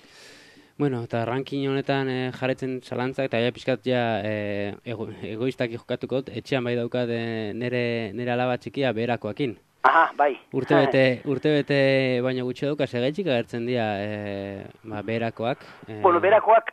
Bueno, eta ranking honetan e, jarretzen zalantzak, eta ja pixkat ja e, ego, egoistak jokatuko, etxean bai daukat e, nere, nere alaba txikia beherakoakin. Aha, bai. Urtebete, urtebete baino gutxi dauka, segaitxik agertzen dira e, ba, beherakoak. E... Bueno, beherakoak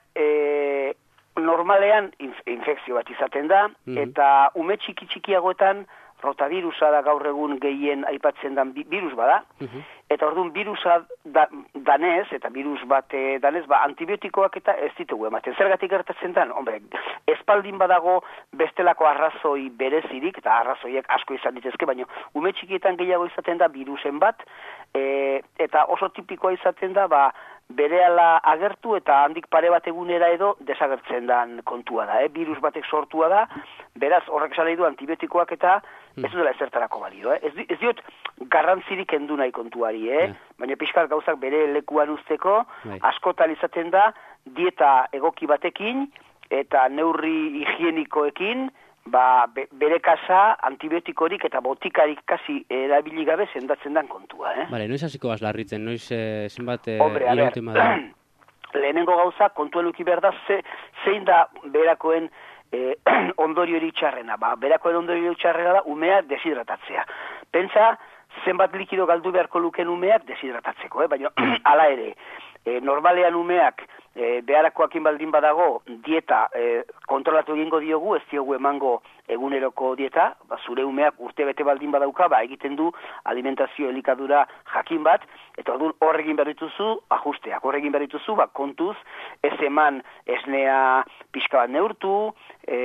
e, normalean inf infekzio bat izaten da, mm-hmm. eta ume txiki txikiagoetan rotavirusa da gaur egun gehien aipatzen dan virus bada, uh-huh. eta orduan virusa da, danez, eta virus bat e, danez, ba, antibiotikoak eta ez ditugu ematen. Zergatik gertatzen dan, hombre, espaldin badago bestelako arrazoi berezirik, eta arrazoiek asko izan ditezke, baina ume txikietan gehiago izaten da virusen bat, e, eta oso tipikoa izaten da, ba, berehala agertu eta handik pare bat egunera edo desagertzen dan kontua da, eh? Virus batek sortua da, beraz horrek esan nahi du antibiotikoak eta ez dela ezertarako balio, eh? Ez, ez diot garrantzirik endu nahi kontuari, eh? Yeah. Baina pixkal gauzak bere lekuan usteko, right. Askotan izaten da, dieta egoki batekin eta neurri higienikoekin, ba, be, bere kasa antibiotikorik eta botikarik kasi erabili gabe sendatzen dan kontua, eh? Bale, noiz hasiko larritzen, noiz eh, zenbat eh, irautema da? Lehenengo gauza, kontuan uki behar da, ze, zein da berakoen eh, ondorio txarrena. Ba, berakoen ondorio txarrena da, umea deshidratatzea. Pentsa, zenbat likido galdu beharko luken umeak deshidratatzeko, eh? Baina, hala ere, eh, normalean umeak E, beharakoakin baldin badago dieta e, kontrolatu egingo diogu, ez diogu emango eguneroko dieta, ba, zure umeak urte bete baldin badauka, ba, egiten du alimentazio elikadura jakin bat, eta orduan horregin berrituzu ajusteak, horregin berrituzu, ba, kontuz, ez eman esnea pixka bat neurtu,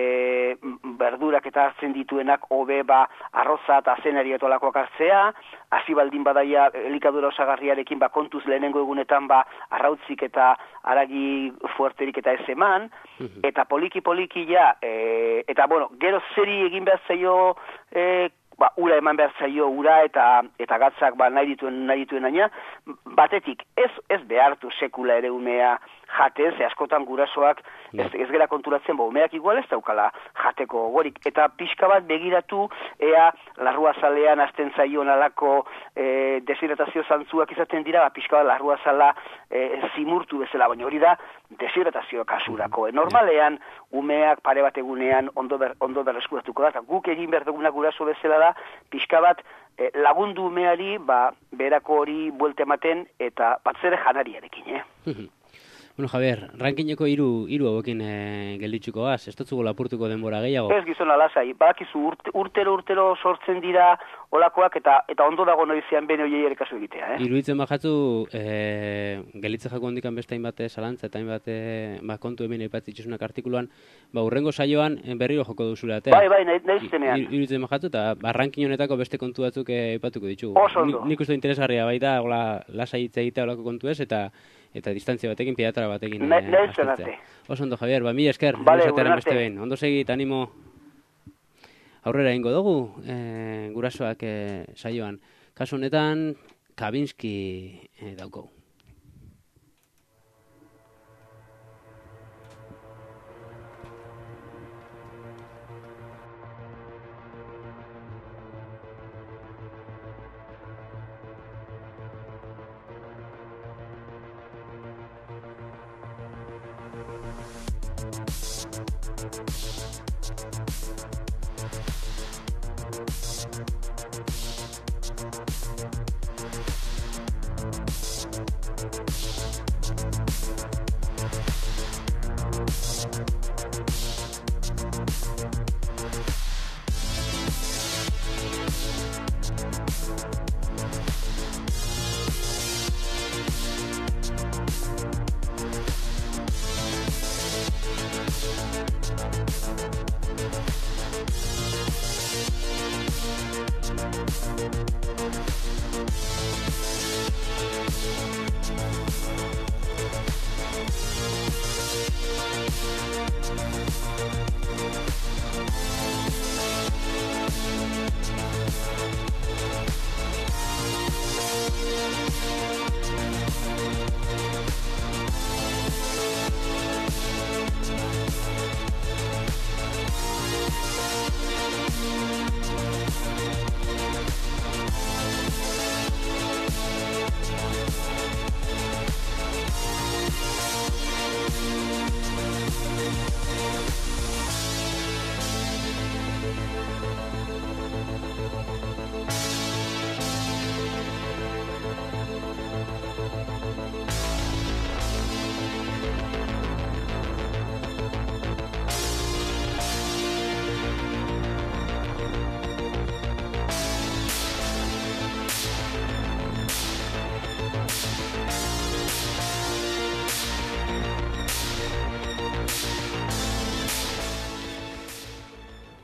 e, berdurak eta hartzen dituenak hobe ba, arroza eta zenari etolakoak hartzea, hasi baldin badaia elikadura osagarriarekin ba, kontuz lehenengo egunetan ba, arrautzik eta aragi fuerterik eta ez eman, uh-huh. eta poliki-poliki ja, e, eta bueno, gero zeri egin behar zaio, e, ba, ura eman behar zaio, ura eta eta gatzak ba, nahi dituen, nahi dituen aina, batetik ez, ez behartu sekula ere umea jate, ze askotan gurasoak ez, ez gera konturatzen, bo, umeak igual ez daukala jateko gorik, eta pixka bat begiratu, ea larrua zalean azten zaion alako e, deshidratazio zantzuak izaten dira, ba, pixka bat larrua zala e, zimurtu bezala, baina hori da deshidratazio kasurako. E, normalean, umeak pare bat egunean ondo, ber, ondo berreskuratuko da, eta guk egin behar duguna guraso bezala da, pixka bat e, lagundu umeari, ba, berako hori buelte ematen, eta batzere janariarekin, eh? Bueno, Javier, rankineko hiru hiru hauekin e, gelditzuko az, ez dutzugu lapurtuko denbora gehiago? Ez gizona lasai, badakizu urte, urtero urtero sortzen dira olakoak eta eta ondo dago noizean bene hoiei ere kasu egitea, eh? Iruditzen bajatzu, e, gelitze jako hondikan beste hainbat zalantza eta hainbat ba, kontu hemen aipatzen ditzuzunak artikuluan, ba, urrengo saioan berriro joko duzula, eta? Bai, bai, nahi zitenean. Iruditzen bajatzu eta ba, rankin honetako beste kontu batzuk aipatuko ditugu. Oso ondo. Nik uste interesgarria baita, hola, lasai hitz egitea olako kontu ez, eta eta distantzia batekin, pediatra batekin. Ne, eh, aztertzea. Oso ondo, Javier, ba, mi esker, vale, beste behin. Ondo segit, animo aurrera ingo dugu, e, gurasoak e, saioan. Kasu honetan, Kabinski e, dauko.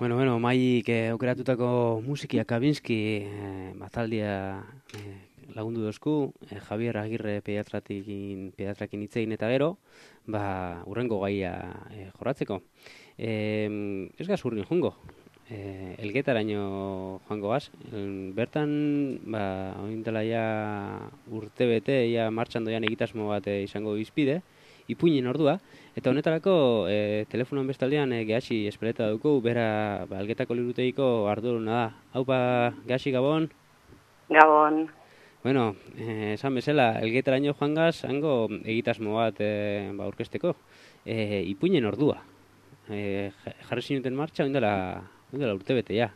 Bueno, bueno, maik eh, aukeratutako musiki Kabinski eh, bataldia eh, lagundu dozku, eh, Javier Agirre pediatrakin, pediatrakin hitzein eta gero, ba, urrengo gaia eh, jorratzeko. Eh, ez gaz urrin jungo, eh, elgetaraino joango gaz. Bertan, ba, oindela ja urte bete, ja martxan doian egitasmo bat eh, izango izpide, ipuinen ordua, eta honetarako e, telefonoan bestaldean e, Gehasi espeleta dugu, bera ba, Elgetako liburutegiko arduruna da. Haupa, Gehasi, Gabon? Gabon. Bueno, eh, esan bezala, Elgetaraino joan gaz, hango egitasmo bat e, ba, orkesteko, e, ipuinen ordua. E, jarri zinuten martxa, oindela, oindela urte bete, ja.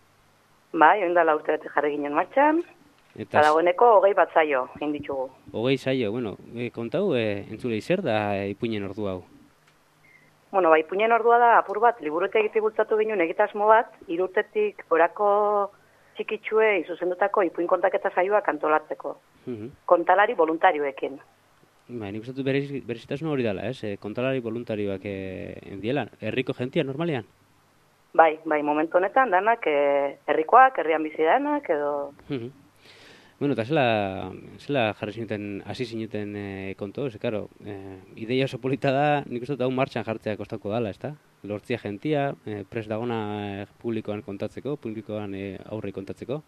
Bai, oindela urte bete jarri ginen martxan. Eta dagoeneko hogei bat zaio, egin ditugu. Hogei zaio, bueno, e, kontau, e, entzulei zer da e, ipuinen ordua hau? Bueno, ba, ipuinen ordua da, apur bat, liburutegitik bultzatu ginen egitasmo bat, hirurtetik gorako txikitsuei zuzendutako ipuin kontaketa saioak antolatzeko. Uh-huh. Kontalari voluntarioekin. Ba, nik ustatu berezitasuna hori dela, ez? E, kontalari voluntarioak e, diela, herriko jentia normalean? Bai, bai, momentu honetan, danak, e, herrikoak, herrian bizi danak, edo... Uh-huh. Bueno, eta zela, zela jarri zinuten, hasi zinuten e, kontu, ez, karo, e, ideia oso polita da, nik uste dut hau martxan jartzea kostako dala, ezta? Lortzia jentia, e, pres dagona e, publikoan kontatzeko, publikoan e, aurrei kontatzeko?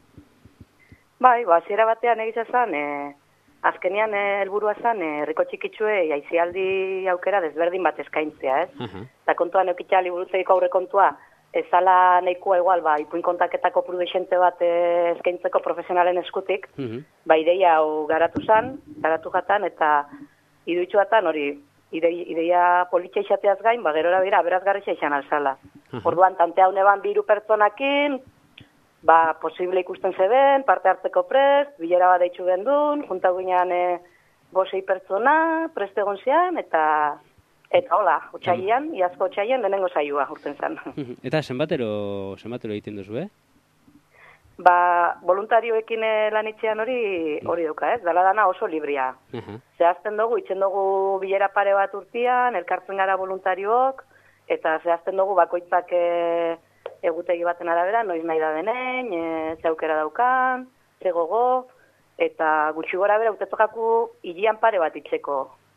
Bai, ba, ziera batean egitza zen, e, azkenian helburua zen, herriko txikitsuei aizialdi aukera desberdin bat eskaintzea, ez? Uh-huh. Eta kontuan eukitza liburutegiko aurre kontua, ezala nahikoa igual, ba, ipuin kontaketako prudexente bat eskaintzeko profesionalen eskutik, uh-huh. Ba, ideia hau garatu zan, garatu jatan, eta iduitzu batan hori, idei, ideia politxa izateaz gain, ba, gerora bera, berazgarritza izan alzala. Uh-huh. Orduan, tante hau neban biru pertsonakin, ba, posible ikusten zeben, parte hartzeko prest, bilera bat deitzu gendun, junta guinean e, bosei pertsona, preste egon zian, eta... Eta hola, otxaian, iazko otxaian, lehenengo saioa urten zen. Eta zenbatero, zenbatero egiten duzu, eh? Ba, voluntarioekin lan itxean hori hori duka, ez? Dala dana oso libria. Uh-huh. Zehazten dugu, itxen dugu bilera pare bat urtian, elkartzen gara voluntariook, eta zehazten dugu bakoitzak e, egutegi baten arabera, noiz nahi da denen, e, ze aukera daukan, ze gogo, eta gutxi gora bera, utetzokaku hilian pare bat itxeko.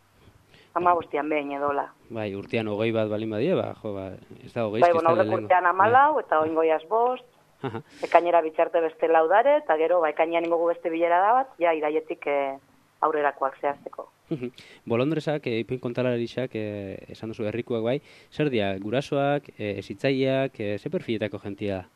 Ama bostian behin edola. Bai, urtean hogei bat balin badie, ba, jo, ba, ez da hogei. Bai, bueno, aurrek urtean amalau, eta oingoiaz bost, uh-huh. Ekainera bitxarte beste laudare, eta gero, ba, ekainean ingogu beste bilera da bat, ja, iraietik e, aurrerakoak zehazteko. Uh-huh. Bolondrezak, e, ipuin kontalarixak, e, esan duzu herrikuak bai, zer dia, gurasoak, e, ezitzaileak, e, ze perfiletako jentia da?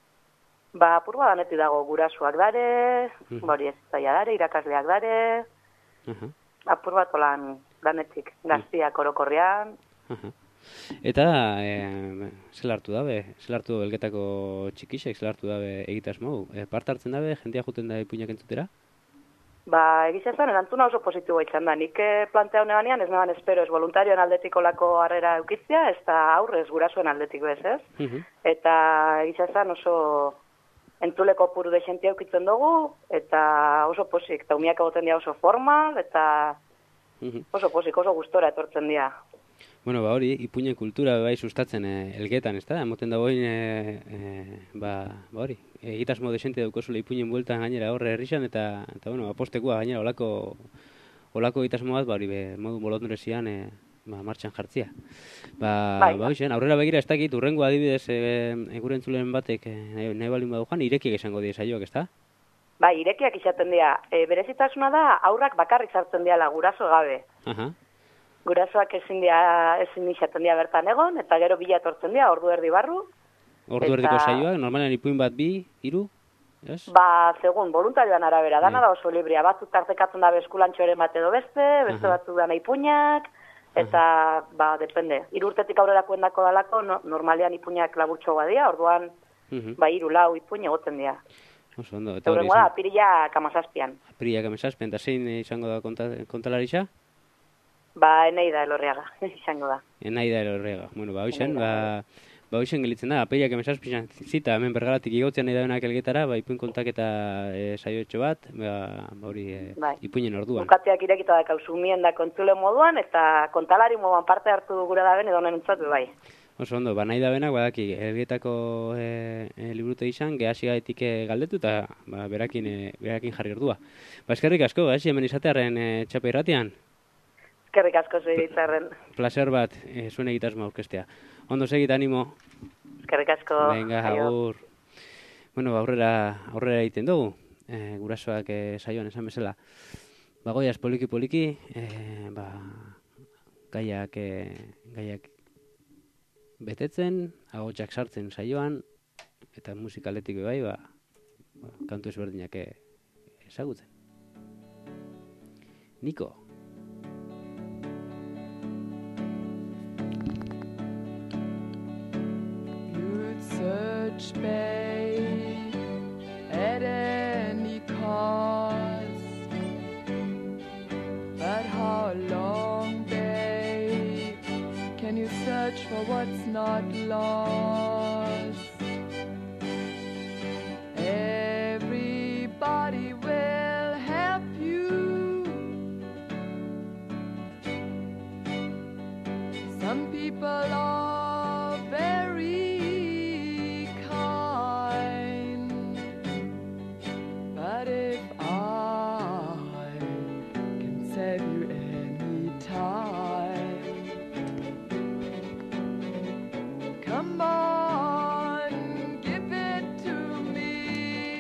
Ba, apurba danetik dago gurasoak dare, uh-huh. Ba, hori ezitzaia dare, irakasleak dare, uh-huh. Apur bat olan danetik, gaztiak orokorrean. Uh-huh. Eta, e, zela hartu dabe, zela hartu Elgetako txikisek, zela hartu dabe egitasmo, e, parte hartzen dabe, jentia juten da ipuinak entzutera? Ba, egizazan, erantzuna oso positiboa izan da, nik plantea hone banean, ez neban espero, ez voluntarioen aldetiko lako harrera eukitzia, ez da aurrez gurasoen aldetiko ez, ez? Uh-huh. Eta egizazan oso... entzuleko puru de jentia eukitzen dugu, eta oso posik, eta umiak egoten dira oso formal, eta oso posik, oso gustora etortzen dira. Bueno, ba hori, ipuinen kultura bai sustatzen e, Elgetan, ez da? Emoten dagoen, e, e, ba, ba hori, egitasmo de jente daukosule ipuinen bueltan gainera horre herrixan, eta, eta bueno, apostekua gainera olako, olako egitasmo bat, ba hori, be, modu bolondrezian, e, ba, martxan jartzia. Ba, bai, ba, oixen, aurrera begira ez dakit, urrengo adibidez e, e, gure entzulen batek e, nahi, nahi balin badu joan, irekiak esango die saioak, ez da? Bai, irekiak izaten dira. E, berezitasuna da, aurrak bakarrik sartzen dira guraso gabe. Uh-huh. Gurasoak ezin dira, ezin izaten dira bertan egon, eta gero bila etortzen dira, ordu erdi barru. Ordu eta... erdiko saioak, normalean ipuin bat bi, hiru? Yes? Ba, segun, voluntarioan arabera, dana da oso libria, batzuk tartekatzen da eskulantxoren bat edo beste, beste uh-huh. batzuk dana ipuinak, eta, uh-huh. ba, depende. Hiru urtetik aurrera kuendako dalako, no, normalean ipuinak laburtxo badia, orduan, uh-huh. ba, hiru lau ipuin egoten dira. Oso ondo. Eta horrengo da, apirila kamazazpian. Apirila kamazazpian, eta zein izango da konta, kontalarisa? Ba, Eneida Elorriaga, izango da. Eneida Elorriaga. Bueno, ba, hoxen, ba, ba, hoxen gelitzen da, apirila kamazazpian zita, hemen bergalatik igautzen nahi da benak Elgetara, ba, ipuin kontaketa e, saioetxo bat, ba, ba hori, e, bai. Ipuinen orduan. Bukateak irekita da kausumien da kontzule moduan, eta kontalari moduan parte hartu gura da ben, edo honen entzatu, bai. Oso ondo, ba nahi da benak, badaki, elbietako e, e, liburute izan, gehasi gaitik galdetu, eta ba, berakin, e, berakin jarri ordua. Ba, eskerrik asko, gehasi hemen izatearen e, txapa irratian. Eskerrik asko zure itzarren. Placer bat, e, zuen egitasmo aurkestea. Ondo segit, animo. Eskerrik asko. Venga, agur. Bueno, aurrera, aurrera egiten dugu, e, gurasoak e, saioan esan bezala. Ba, goiaz poliki-poliki, e, ba, gaiak, e, gaiak betetzen, agotxak sartzen saioan, eta musikaletik bai, ba, ba, kantu ezberdinak ezagutzen. Niko. You'd search, babe, at any cost, but how long, babe, can you search for what's not lost? Everybody will help you. Some people are very kind, but if I can save you any time, come on, give it to me.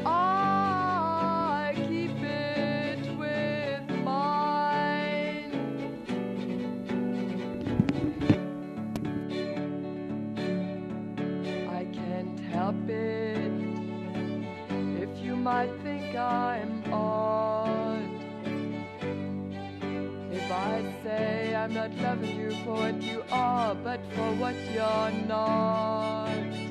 I keep it with mine. I can't help it if you might think I'm odd. If I say I'm not loving you for what you are, but for what you're not.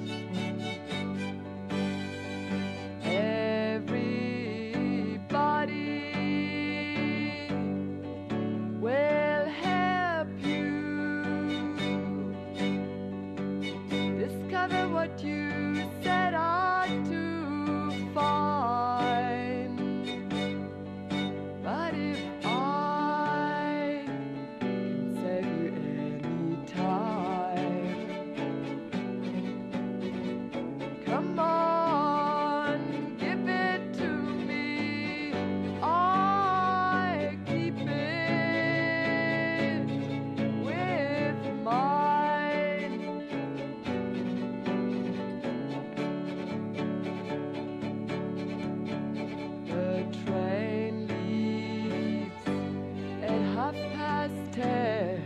Everybody will help you discover what you set out to find. But if I can save you any time, come on, give it to me. I keep it with mine. The train leaves at half past ten,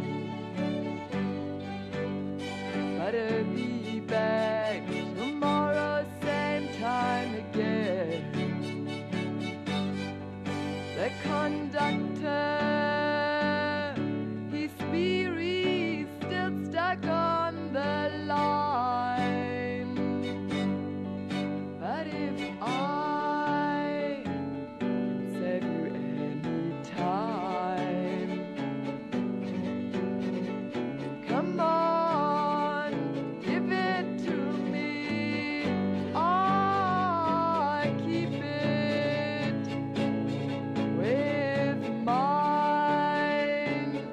but I'll be back tomorrow same time again. The conductor, he's weary, still stuck on the line. But if I can save you any time, come on, give it to me. I keep it with mine.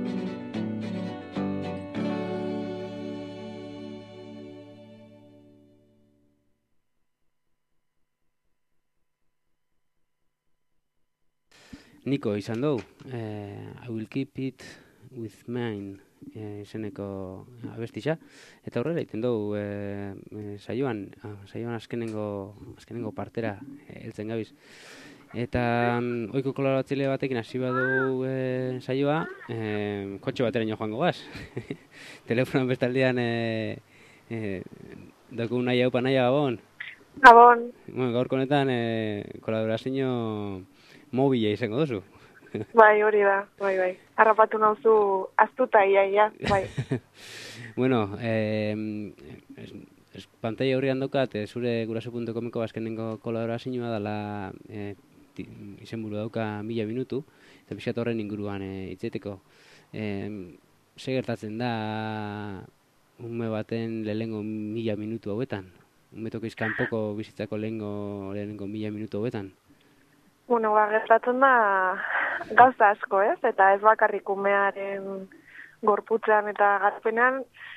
Niko izan dugu, eh, I will keep it with mine eh, izeneko abestisa, eta aurrera egiten dugu eh, eh, saioan, ah, saioan azkenengo, azkenengo partera eh, heltzen gabiz. Eta mm, ohiko kolaboratzaile batekin hasi badu eh, saioa, eh, kotxe bateraino joango gaz. Telefonoan bestaldean eh, eh, dugu nahi haupa nahi gabon. Gabon, Bueno, gaurko honetan eh, kolaborazio mobila izango duzu. bai, hori da, bai, bai. Harrapatu nauzu aztuta iaia, bai. Bueno, eh, es, es, pantalla horrian daukat, eh, zure guraso puntu comeko azkenengo kolaborazioa dela eh, ti- izenburu dauka mila minutu, eta pixat horren inguruan eh, itzeteko. Eh, ze gertatzen da ume baten lehenengo mila minutu hauetan? Umetoko izkanpoko bizitzako lehenengo, lehenengo mila minutu hauetan? Bueno, ba, gertatzen da gauza asko, ez? Eta ez bakarrik umearen gorputzean eta gazpenean,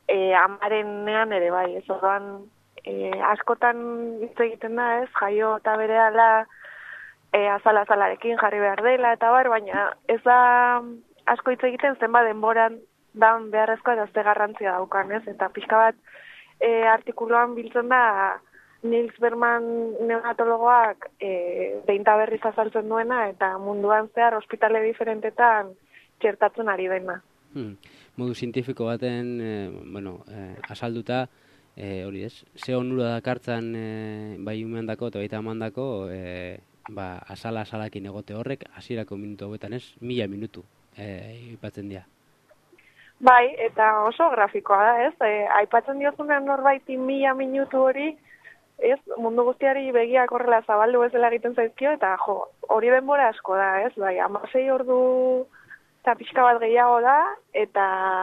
e, amarenean ere bai, ez orduan, e, askotan hitz egiten da, ez, jaio eta berehala e, azala-azalarekin jarri behar dela, eta bar, baina ez da asko hitz egiten zenba denboran dan beharrezkoa eta ze garrantzia daukan, ez, eta pixka bat e, artikuluan biltzen da Nils Berman neonatologoak e, behinta berriz azaltzen duena eta munduan zehar ospitale diferentetan txertatzen ari dena. Hmm. Modu zientifiko baten, e, bueno, e, azalduta, e, hori ez, ze onura dakartzan e, bai umeandako eta baita amandako, e, ba, azala-azalakin egote horrek, hasierako minutu hauetan ez, mila minutu e, ipatzen dira. Bai, eta oso grafikoa da, ez? E, aipatzen diozunean norbaiti mila minutu hori, ez, mundu guztiari begiak horrela zabaldu bezala egiten zaizkio, eta jo, hori denbora asko da, ez, bai, hamasei ordu eta pixka bat gehiago da, eta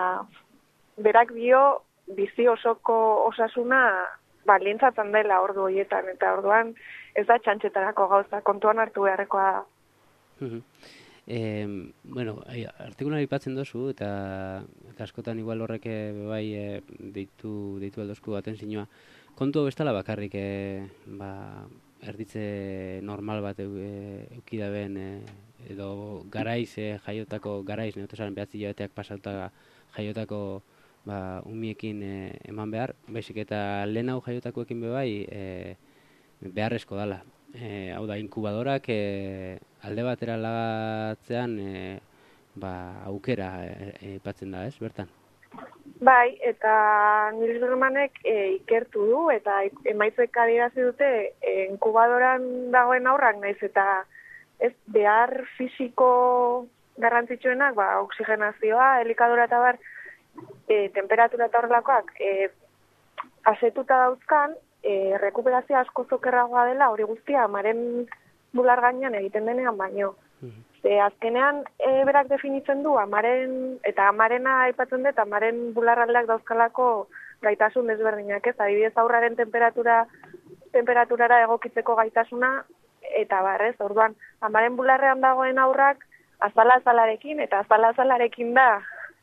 berak dio bizi osoko osasuna baldintzatzen dela ordu horietan, eta orduan ez da txantxetarako gauza, kontuan hartu beharrekoa da. Uh-huh. Eh, bueno, artikulan aipatzen dozu, eta, eta askotan igual horrek bai e, deitu, deitu aldozku atentzioa. Kontu bestala bakarrik e, ba, erditze normal bat e, eukidaben e, edo garaiz e, jaiotako, garaiz neotosaren behatzi jabeteak pasauta jaiotako ba, umiekin e, eman behar, baizik eta lehen hau jaiotakoekin bebai e, beharrezko dala. E, hau da, inkubadorak e, alde batera lagatzean e, ba, aukera aipatzen e, da, ez, bertan? Bai, eta Nils Bermanek e, ikertu du, eta emaitzek adierazi dute e, inkubadoran dagoen aurrak naiz, eta ez behar fisiko garrantzitsuenak, ba, oksigenazioa, elikadura eta bar, e, temperatura eta horrelakoak e, asetuta dauzkan, e, rekuperazioa asko zokerragoa dela, hori guztia amaren bular gainean egiten denean baino. Ze azkenean e, berak definitzen du amaren, eta amarena aipatzen dut, amaren bularraldeak dauzkalako gaitasun desberdinak, ez? Adibidez aurraren temperatura temperaturara egokitzeko gaitasuna, eta barrez, orduan, amaren bularrean dagoen aurrak azala-azalarekin, eta azala-azalarekin da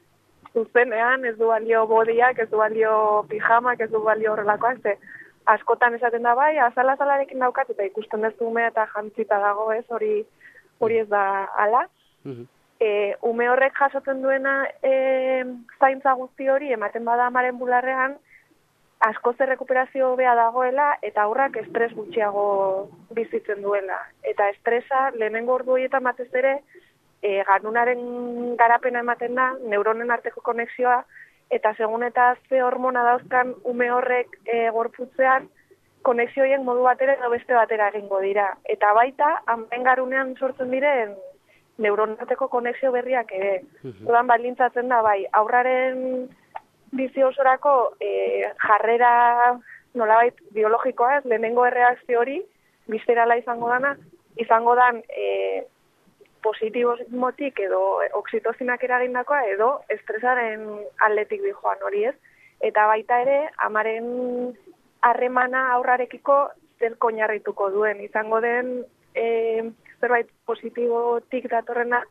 zuzenean, ez du balio bodiak, ez du balio pijamak, ez du balio horrelakoak, ze askotan esaten da bai, azala-azalarekin daukat, eta ikusten dezu umea eta jantzita dago, ez, hori hori ez da ala. Uh-huh. E, ume horrek jasotzen duena e, zaintza guzti hori, ematen bada amaren bularrean, asko zer rekuperazio hobea dagoela, eta aurrak estres gutxiago bizitzen duela. Eta estresa, lehenengo ordu horietan batez ere, e, ganunaren garapena ematen da, neuronen arteko konexioa, eta segun eta ze hormona dauzkan ume horrek e, gorputzean, konexioien modu batera edo beste batera egingo dira. Eta baita, amaren garunean sortzen diren neuronarteko konexio berriak ere. Uh-huh. Odan baldintzatzen da, bai, aurraren bizi osorako e, jarrera nolabait biologikoa, ez, lehenengo erreakzio hori, bizterala izango dana, izango dan e, positibosmotik edo oksitozinak eragindakoa edo estresaren atletik dijoan hori, ez. Eta baita ere, amaren harremana aurrarekiko zer koinarrituko duen, izango den e, zerbait positibotik datorrena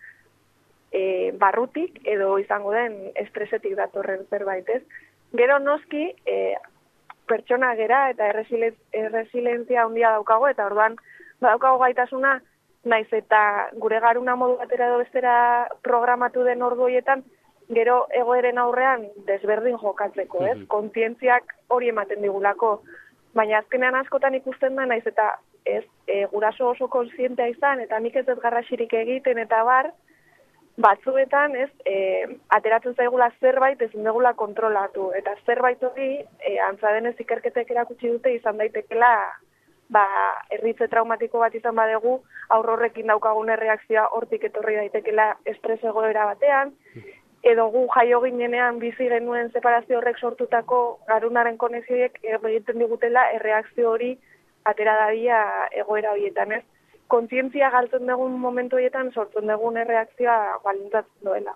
e, barrutik edo izango den estresetik datorren zerbait, ez? Gero noski e, pertsona gera eta erresilientzia handia daukago, eta orduan badaukago gaitasuna, naiz eta gure garuna modu batera edo bestera programatu den ordu horietan, gero egoeren aurrean desberdin jokatzeko, ez? Kontzientziak hori ematen digulako. Baina azkenean askotan ikusten da, naiz eta ez, e, guraso oso kontzientea izan, eta nik ez ez garrasirik egiten, eta bar, batzuetan, ez, e, ateratzen zaigula zerbait ezin degula kontrolatu. Eta zerbait hori, e, antza denez ikerketek erakutsi dute izan daitekela, ba, erritze traumatiko bat izan badegu, aurrorrekin daukagun erreakzioa hortik etorri daitekela estres egoera batean, edo gu jaio ginenean bizi genuen separazio horrek sortutako garunaren konexioek egiten digutela erreakzio hori atera dadia egoera horietan, ez? Kontzientzia galtzen dugun momentu horietan sortzen dugun erreakzioa baldintzatzen duela.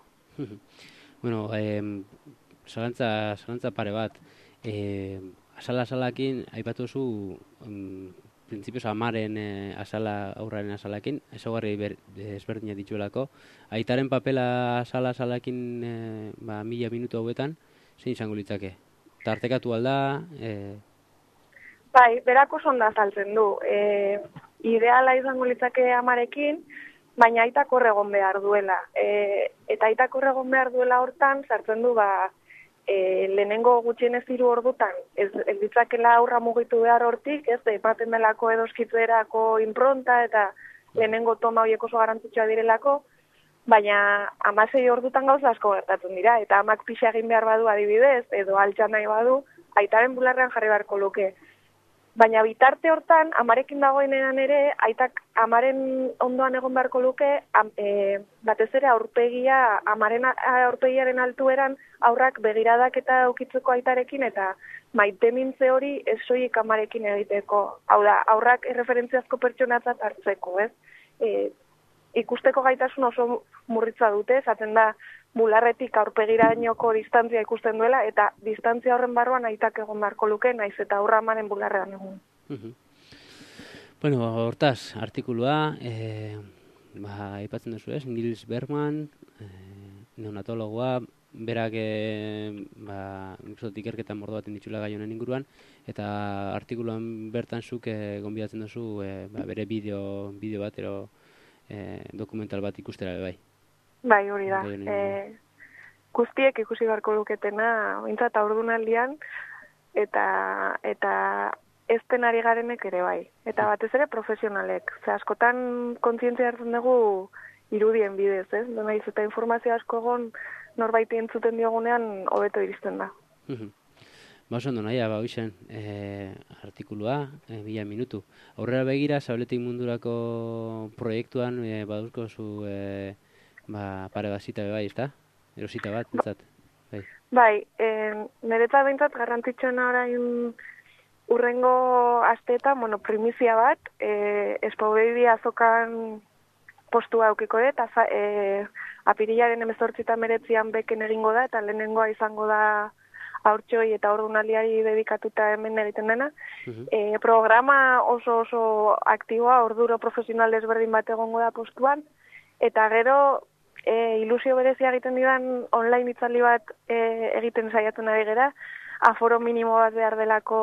Bueno, eh, zalantza, zalantza pare bat. Eh, asala-asalakin, aipatu zu, um, printzipioz amaren eh, asala, aurraren asalakin, ezagarri ezberdina dituelako. Aitaren papela asala-asalakin eh, ba, mila minutu hauetan, zein izango litzake? tartekatu alda? E... Bai, berako sonda azaltzen du. E, ideala izango litzake amarekin, baina aitak horregon behar duela. E, eta aitak horregon behar duela hortan, sartzen du, ba, e, lehenengo gutxienez hiru ordutan, ez, ez ditzakela aurra mugitu behar hortik, ez, ematen delako edoskitzuerako impronta, eta lehenengo toma horiek oso garrantzitsua direlako, baina hamasei ordutan gauza asko gertatzen dira, eta amak pixa egin behar badu adibidez, edo altxa nahi badu, aitaren bularrean jarri beharko luke. Baina bitarte hortan, amarekin dagoenean ere, aitak amaren ondoan egon beharko luke, am, e, batez ere aurpegia, amaren aurpegiaren altueran, aurrak begiradak eta ukitzeko aitarekin, eta maitemintze hori ez soilik amarekin egiteko. Hau da, aurrak erreferentziazko pertsonatzat hartzeko, ez? E, ikusteko gaitasun oso murritza dute, esaten da, bularretik aurpegirainoko distantzia ikusten duela, eta distantzia horren barruan aitak egon beharko luke, naiz eta aurra amaren bularrean egun. Uh-huh. Bueno, hortaz, artikulua, e, ba, aipatzen duzu ez, Nils Bergman, e, neonatologoa, berak e, ba, ikerketan mordo baten ditxula gai honen inguruan, eta artikuluan bertan zuk e, gonbidatzen duzu e, ba, bere bideo, bideo bat, ero e, dokumental bat ikustera bai. Bai, hori da. E, guztiek ikusi beharko luketena, bintzat aurdunaldian, eta eta ezten ari garenek ere bai. Eta batez ere profesionalek. Ze askotan kontzientzia hartzen dugu irudien bidez, ez? Eh? Naiz eta informazio asko egon norbaiti entzuten diogunean hobeto iristen da. Ba, oso ondo naia, ba, oizen, e, artikulua, e, bila minutu. Aurrera begira, Zabletik Mundurako proiektuan, e, baduzko zu... E, ba, pare bat zita bai, ezta? Erosita bat, entzat? Bai, bai e, niretzat behintzat garrantzitsuena orain urrengo asteetan, bueno, primizia bat, e, Expo Baby azokan postua aukiko dut, eta e, apirilaren hemezortzi eta hemeretzian beken egingo da, eta lehenengoa izango da haurtxoi eta ordunaldiari dedikatuta hemen egiten dena. Uh-huh. E, programa oso oso aktiboa, orduro profesional desberdin bat egongo da postuan, eta gero E, ilusio berezia egiten didan online itzaldi bat e, egiten saiatzen ari gera, aforo minimo bat behar delako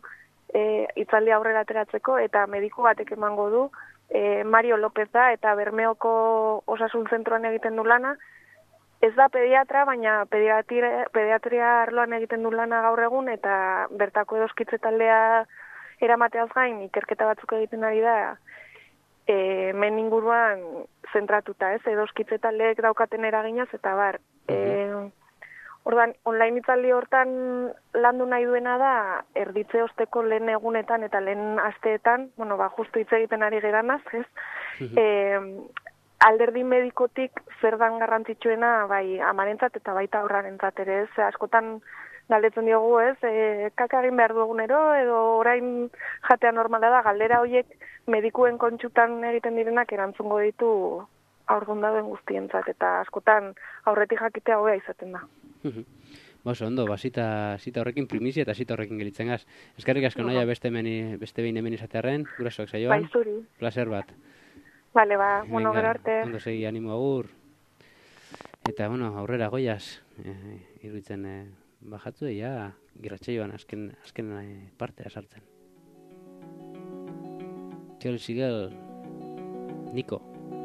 e, itzaldi aurrera ateratzeko, eta mediku batek emango du, e, Mario López da, eta Bermeoko osasun zentroan egiten du lana, ez da pediatra, baina pediatria, pediatria arloan egiten du lana gaur egun, eta bertako edoskitze taldea eramateaz gain, ikerketa batzuk egiten ari da, E, men inguruan zentratuta, ez, edoskitze taldeek daukaten eraginaz, eta bar. Uh-huh. E, ordan, online itzaldi hortan landu nahi duena da, erditze osteko lehen egunetan eta lehen asteetan, bueno, ba, justu hitz egiten ari geranaz, ez, uh-huh. e, alderdi medikotik zer dan garrantzitsuena, bai, amarentzat eta baita aurrarentzat ere, ez, askotan galdetzen diogu, ez, e, kaka egin behar du egunero, edo orain jatea normala da, galdera horiek medikuen kontsutan egiten direnak erantzungo ditu aurdun dauden guztientzat, eta askotan aurretik jakitea hobea izaten da. Ba, oso ondo, ba, zita, zita horrekin primizia eta zita horrekin gelitzen gaz. Eskerrik asko naia beste, beste behin hemen izatearen, gurasoak saioan. Bai, zuri. Placer bat. Bale, ba, bueno, gero arte. Ondo segi, animo agur. Eta, bueno, aurrera goiaz, eh, iruditzen... Eh, bajatzu ja giratxeioan azken, azken partea sartzen. Txori zigel, Niko.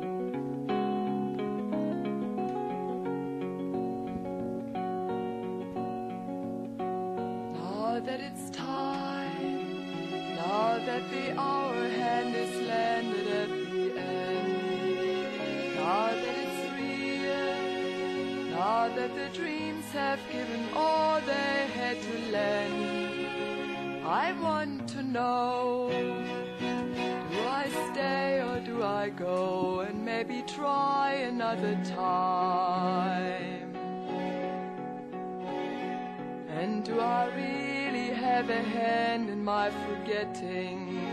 Now that it's time, now that the hour hand is landed at the end, now that it's real, now that the dreams have given all they had to lend, I want to know, do I stay or do I go and maybe try another time? And do I really have a hand in my forgetting?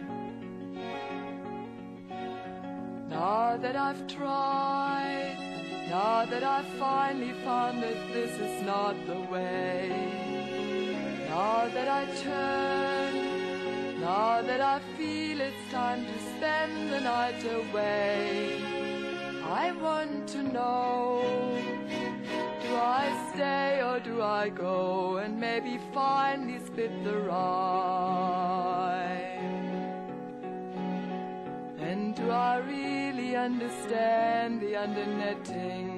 Now that I've tried, now that I've finally found that this is not the way, now that I turn, now that I feel it's time to spend the night away, I want to know, Do I stay or do I go and maybe finally split the rhyme? And do I really understand the undernetting?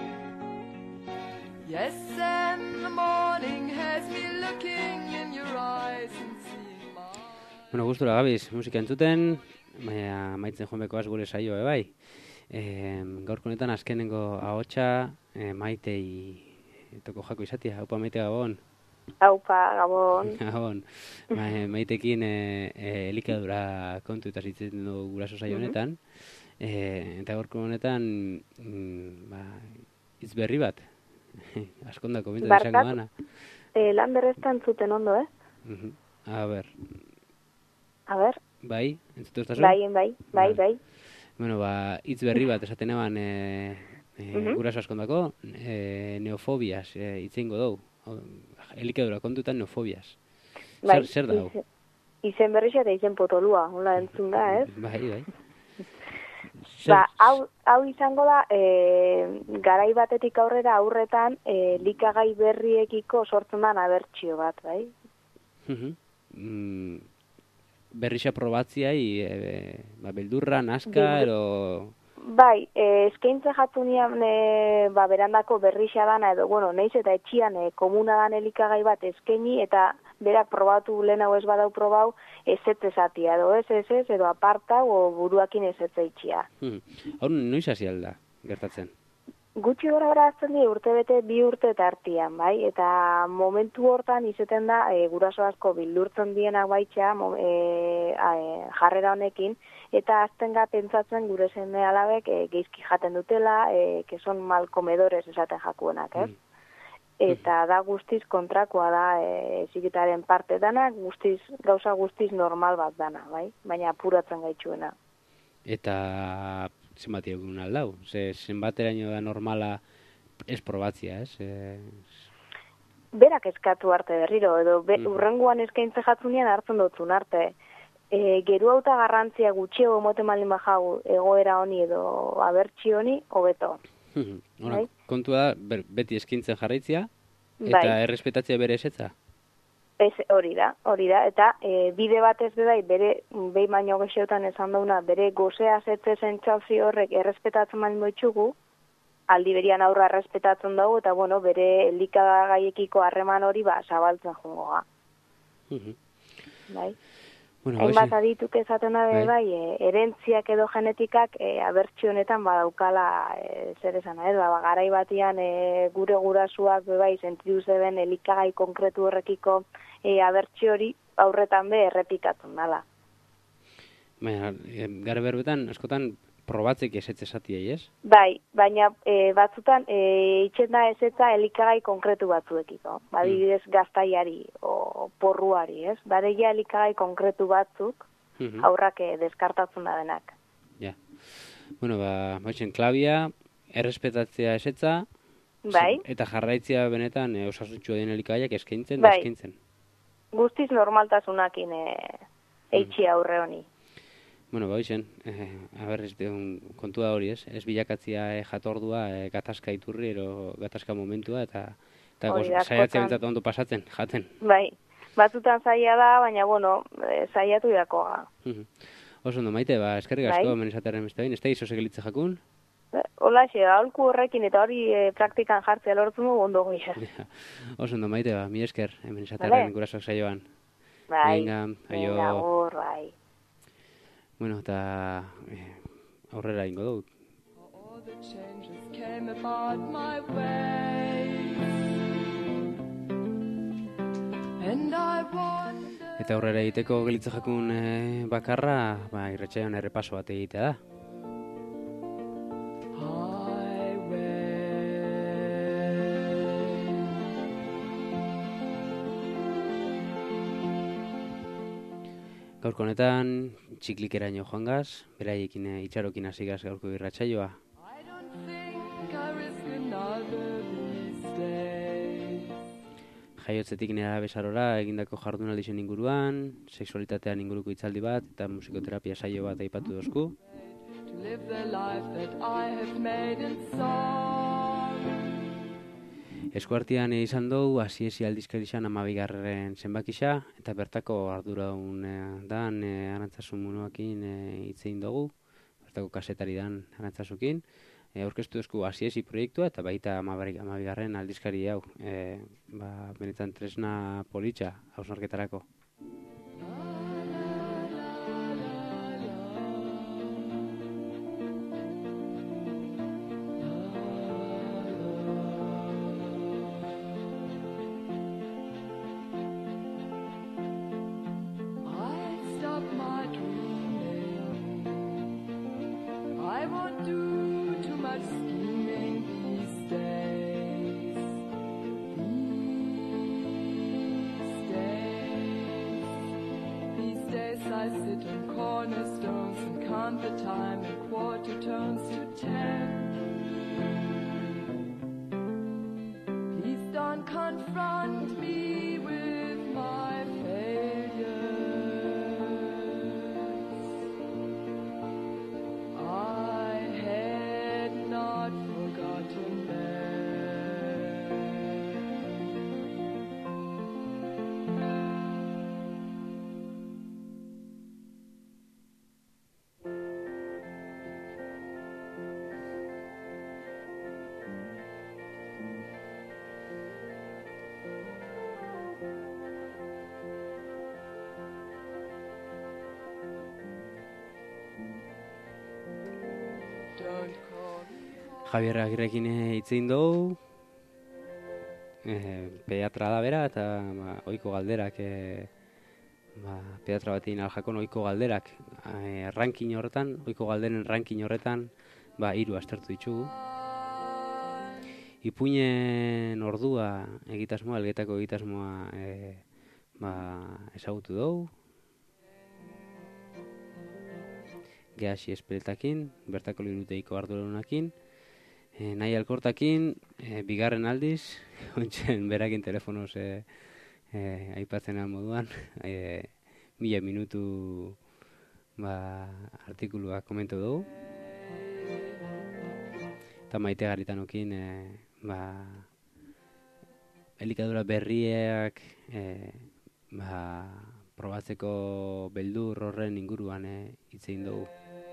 Yes, and the morning has me looking in your eyes and seeing my... Bueno, gustura gabiz, musika entzuten, baina maitzen joan bekoaz gure saioa, bai. E, gaurko honetan azkenengo ahotsa e, Maitei toko jako izatea. Haupa Maite, gabon. Haupa, gabon. Gabon. Ma, Maitekin e, e, elikadura kontu eta zitzen du guraso saio honetan. E, eta gaurko honetan mm, ba, hitz berri bat. Askondako bintu izango dana. Eh, lan berreztan zuten ondo, eh? Uh-huh. A ber. A ber. Bai, entzutu ez Bai, bai, bai, bai. Bueno, ba, hitz berri bat esaten eban e, e, uh-huh. guraso askondako e, neofobias e, itzeingo dugu. Elikadura kontutan neofobias. Bai, Zer, zer da hau? Izen, izen berri eta izen potolua, hola entzun da, ez? Bai, bai. Ba, hau, hau izango da, e, garai batetik aurrera aurretan e, likagai berriekiko sortzen da abertsio bat, bai? Uh-huh. Mm, berrixa probatziai, e, ba, beldurra, naska, ero... Bai, e, eskaintze jatu nian e, ba, berandako berrixa dana edo, bueno, neiz eta etxian e, komuna dan elikagai bat eskaini eta berak probatu lehen hau ez badau probau ezetz esatia, edo ez ez ez, edo aparta o buruakin ezetz eitxia. Hmm. Hor, noiz hasi alda, gertatzen? Gutxi gora bera azten di urte bete bi urte eta artian, bai? Eta momentu hortan izeten da e, guraso asko bildurtzen dienak baitxa e, e, jarrera honekin, eta azten ga pentsatzen gure seme alabek e, geizki jaten dutela, e, que son mal comedores esaten jakuenak, ez? Mm. Eta da guztiz kontrakoa da e, zikitaren parte dana, guztiz, gauza guztiz normal bat dana, bai? Baina apuratzen gaitxuena. Eta zenbat egun aldau? Ze, zenbateraino da normala ez probatzia, ez? E... Berak eskatu arte berriro, edo be, mm. urrenguan eskaintze jatzunean hartzen dutzun arte. E, geru hauta garrantzia gutxio emoten malin bajau egoera honi edo abertsi honi, hobeto. Bai? Kontua da, ber, beti eskintzen jarraitzia, eta bai. Errespetatzea bere esetza? Ez, hori da, hori da, eta e, bide batez bai, bere, behi baino gexeotan esan dauna, bere gozea zetzezen txauzi horrek errespetatzen malin boitxugu, aldi berian aurra errespetatzen dugu, eta bueno, bere elikagaiekiko harreman hori ba, zabaltzen jungo ga. Uh-huh. Bai? Bueno, hainbat bai, adituk ezaten dabe bai, bai e, erentziak edo genetikak e, abertsi honetan badaukala e, zer esan, ez? Ba, garai batian e, gure gurasuak bai sentitu zeben elikagai konkretu horrekiko e, abertsi hori aurretan be errepikatzen dala. Baina, gara berbetan, askotan probatzek ezetz esatiei, ez? Bai, baina e, batzutan e, itxen da ezetza elikagai konkretu batzuekiko. Badibidez mm. gaztaiari o porruari, ez? Badegia elikagai konkretu batzuk mm-hmm. aurrak e, deskartatzen da denak. Ja. Bueno, ba, baixen klabia, errespetatzea ezetza, bai. Eta jarraitzea benetan e, osasutxua den elikagaiak eskaintzen bai. da eskaintzen. Guztiz normaltasunakin e, eitxi aurre honi. Bueno, ba, hoizen, eh, aber, ez deun kontua hori, ez? Ez bilakatzia eh, jatordua, eh, gatazka iturri, ero gatazka momentua, eta, eta goz, saiatzea bintzatu ondo pasatzen, jaten. Bai, batzutan zaila da, baina, bueno, eh, saiatu dakoa. Uh-huh. Oso ondo, Maite, ba, eskerrik asko, bai? Menezatearen beste bain, ez da izo segelitze jakun? Hola, xe, aholku horrekin eta hori eh, praktikan jartzea lortzen du ondo goia. Ja. Oso ondo, Maite, ba, mi esker, menezatearen gurasoak saioan. Bai, venga, aio. Venga, hor, bai. Bueno, eta eh, aurrera ingo dugu. Eta aurrera egiteko gelitza jakun eh, bakarra, ba, irratsaioan errepaso bat egitea da. Gaurko honetan, txiklikeraino joangaz, beraiekin itxarokin hasigaz gaurko irratsaioa. Jaiotzetik nera besarora egindako jardunaldixen inguruan, sexualitatean inguruko hitzaldi bat eta musikoterapia saio bat aipatu dozku. Eskuartian izan dugu, hasiesi aldizkarixan amabigarren zenbakisa, eta bertako arduraun e, dan e, Arantzazu Munoakin e, hitzein dugu, bertako kasetari dan Arantzasukin, e, aurkeztu esku hasiesi proiektua, eta baita amabigarren aldizkari hau, e, ba, benetan tresna politxa, hausnarketarako. I sit on cornerstones and count the time in quarter tones to ten. Please don't confront me with my failures. I had not forgotten them. Javier Agirrekin hitzein dugu, e, pediatra da bera, eta ba, ohiko galderak, e, ba, pediatra batein aljakon ohiko galderak, e, ranking horretan, ohiko galderen ranking horretan, ba, hiru aztertu ditugu. Ipuinen ordua egitasmoa, elgetako egitasmoa, e, ba, ezagutu dugu. Gehaxi espeletakin, bertako liruteiko arduradunakin, E, nahi alkortakin, e, bigarren aldiz, ontsen berakin telefonoz e, e, aipatzen moduan, e, mila minutu ba, artikulua komentu dugu. Eta maite garritanokin, e, ba, elikadura berriak e, ba, probatzeko beldur horren inguruan e, hitzein dugu.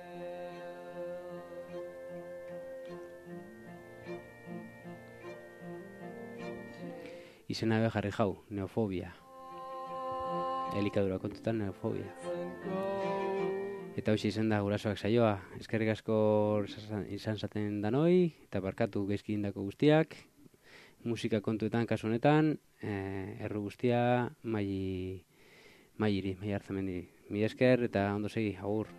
Izena be jarri jau, neofobia. Elikadura kontutan neofobia. Eta hoxe izan da gurasoak saioa. Eskerrik asko izan zaten danoi, eta barkatu gaizki indako guztiak. Musika kontuetan kasu honetan, eh, erru guztia, mai, mairi, mai hartzamendi. Mi esker eta ondo segi, agur.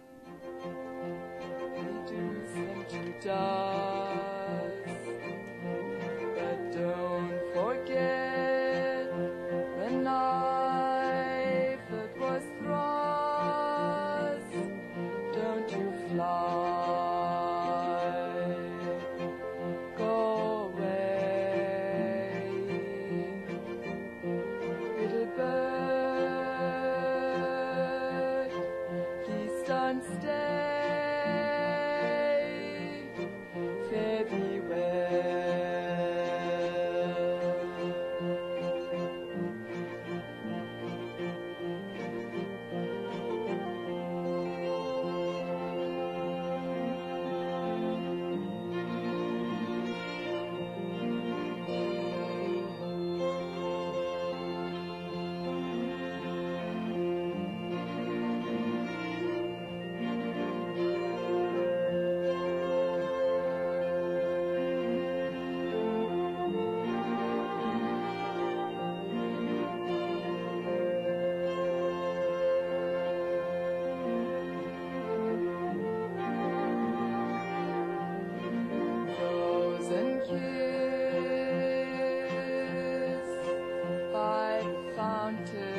Fountain.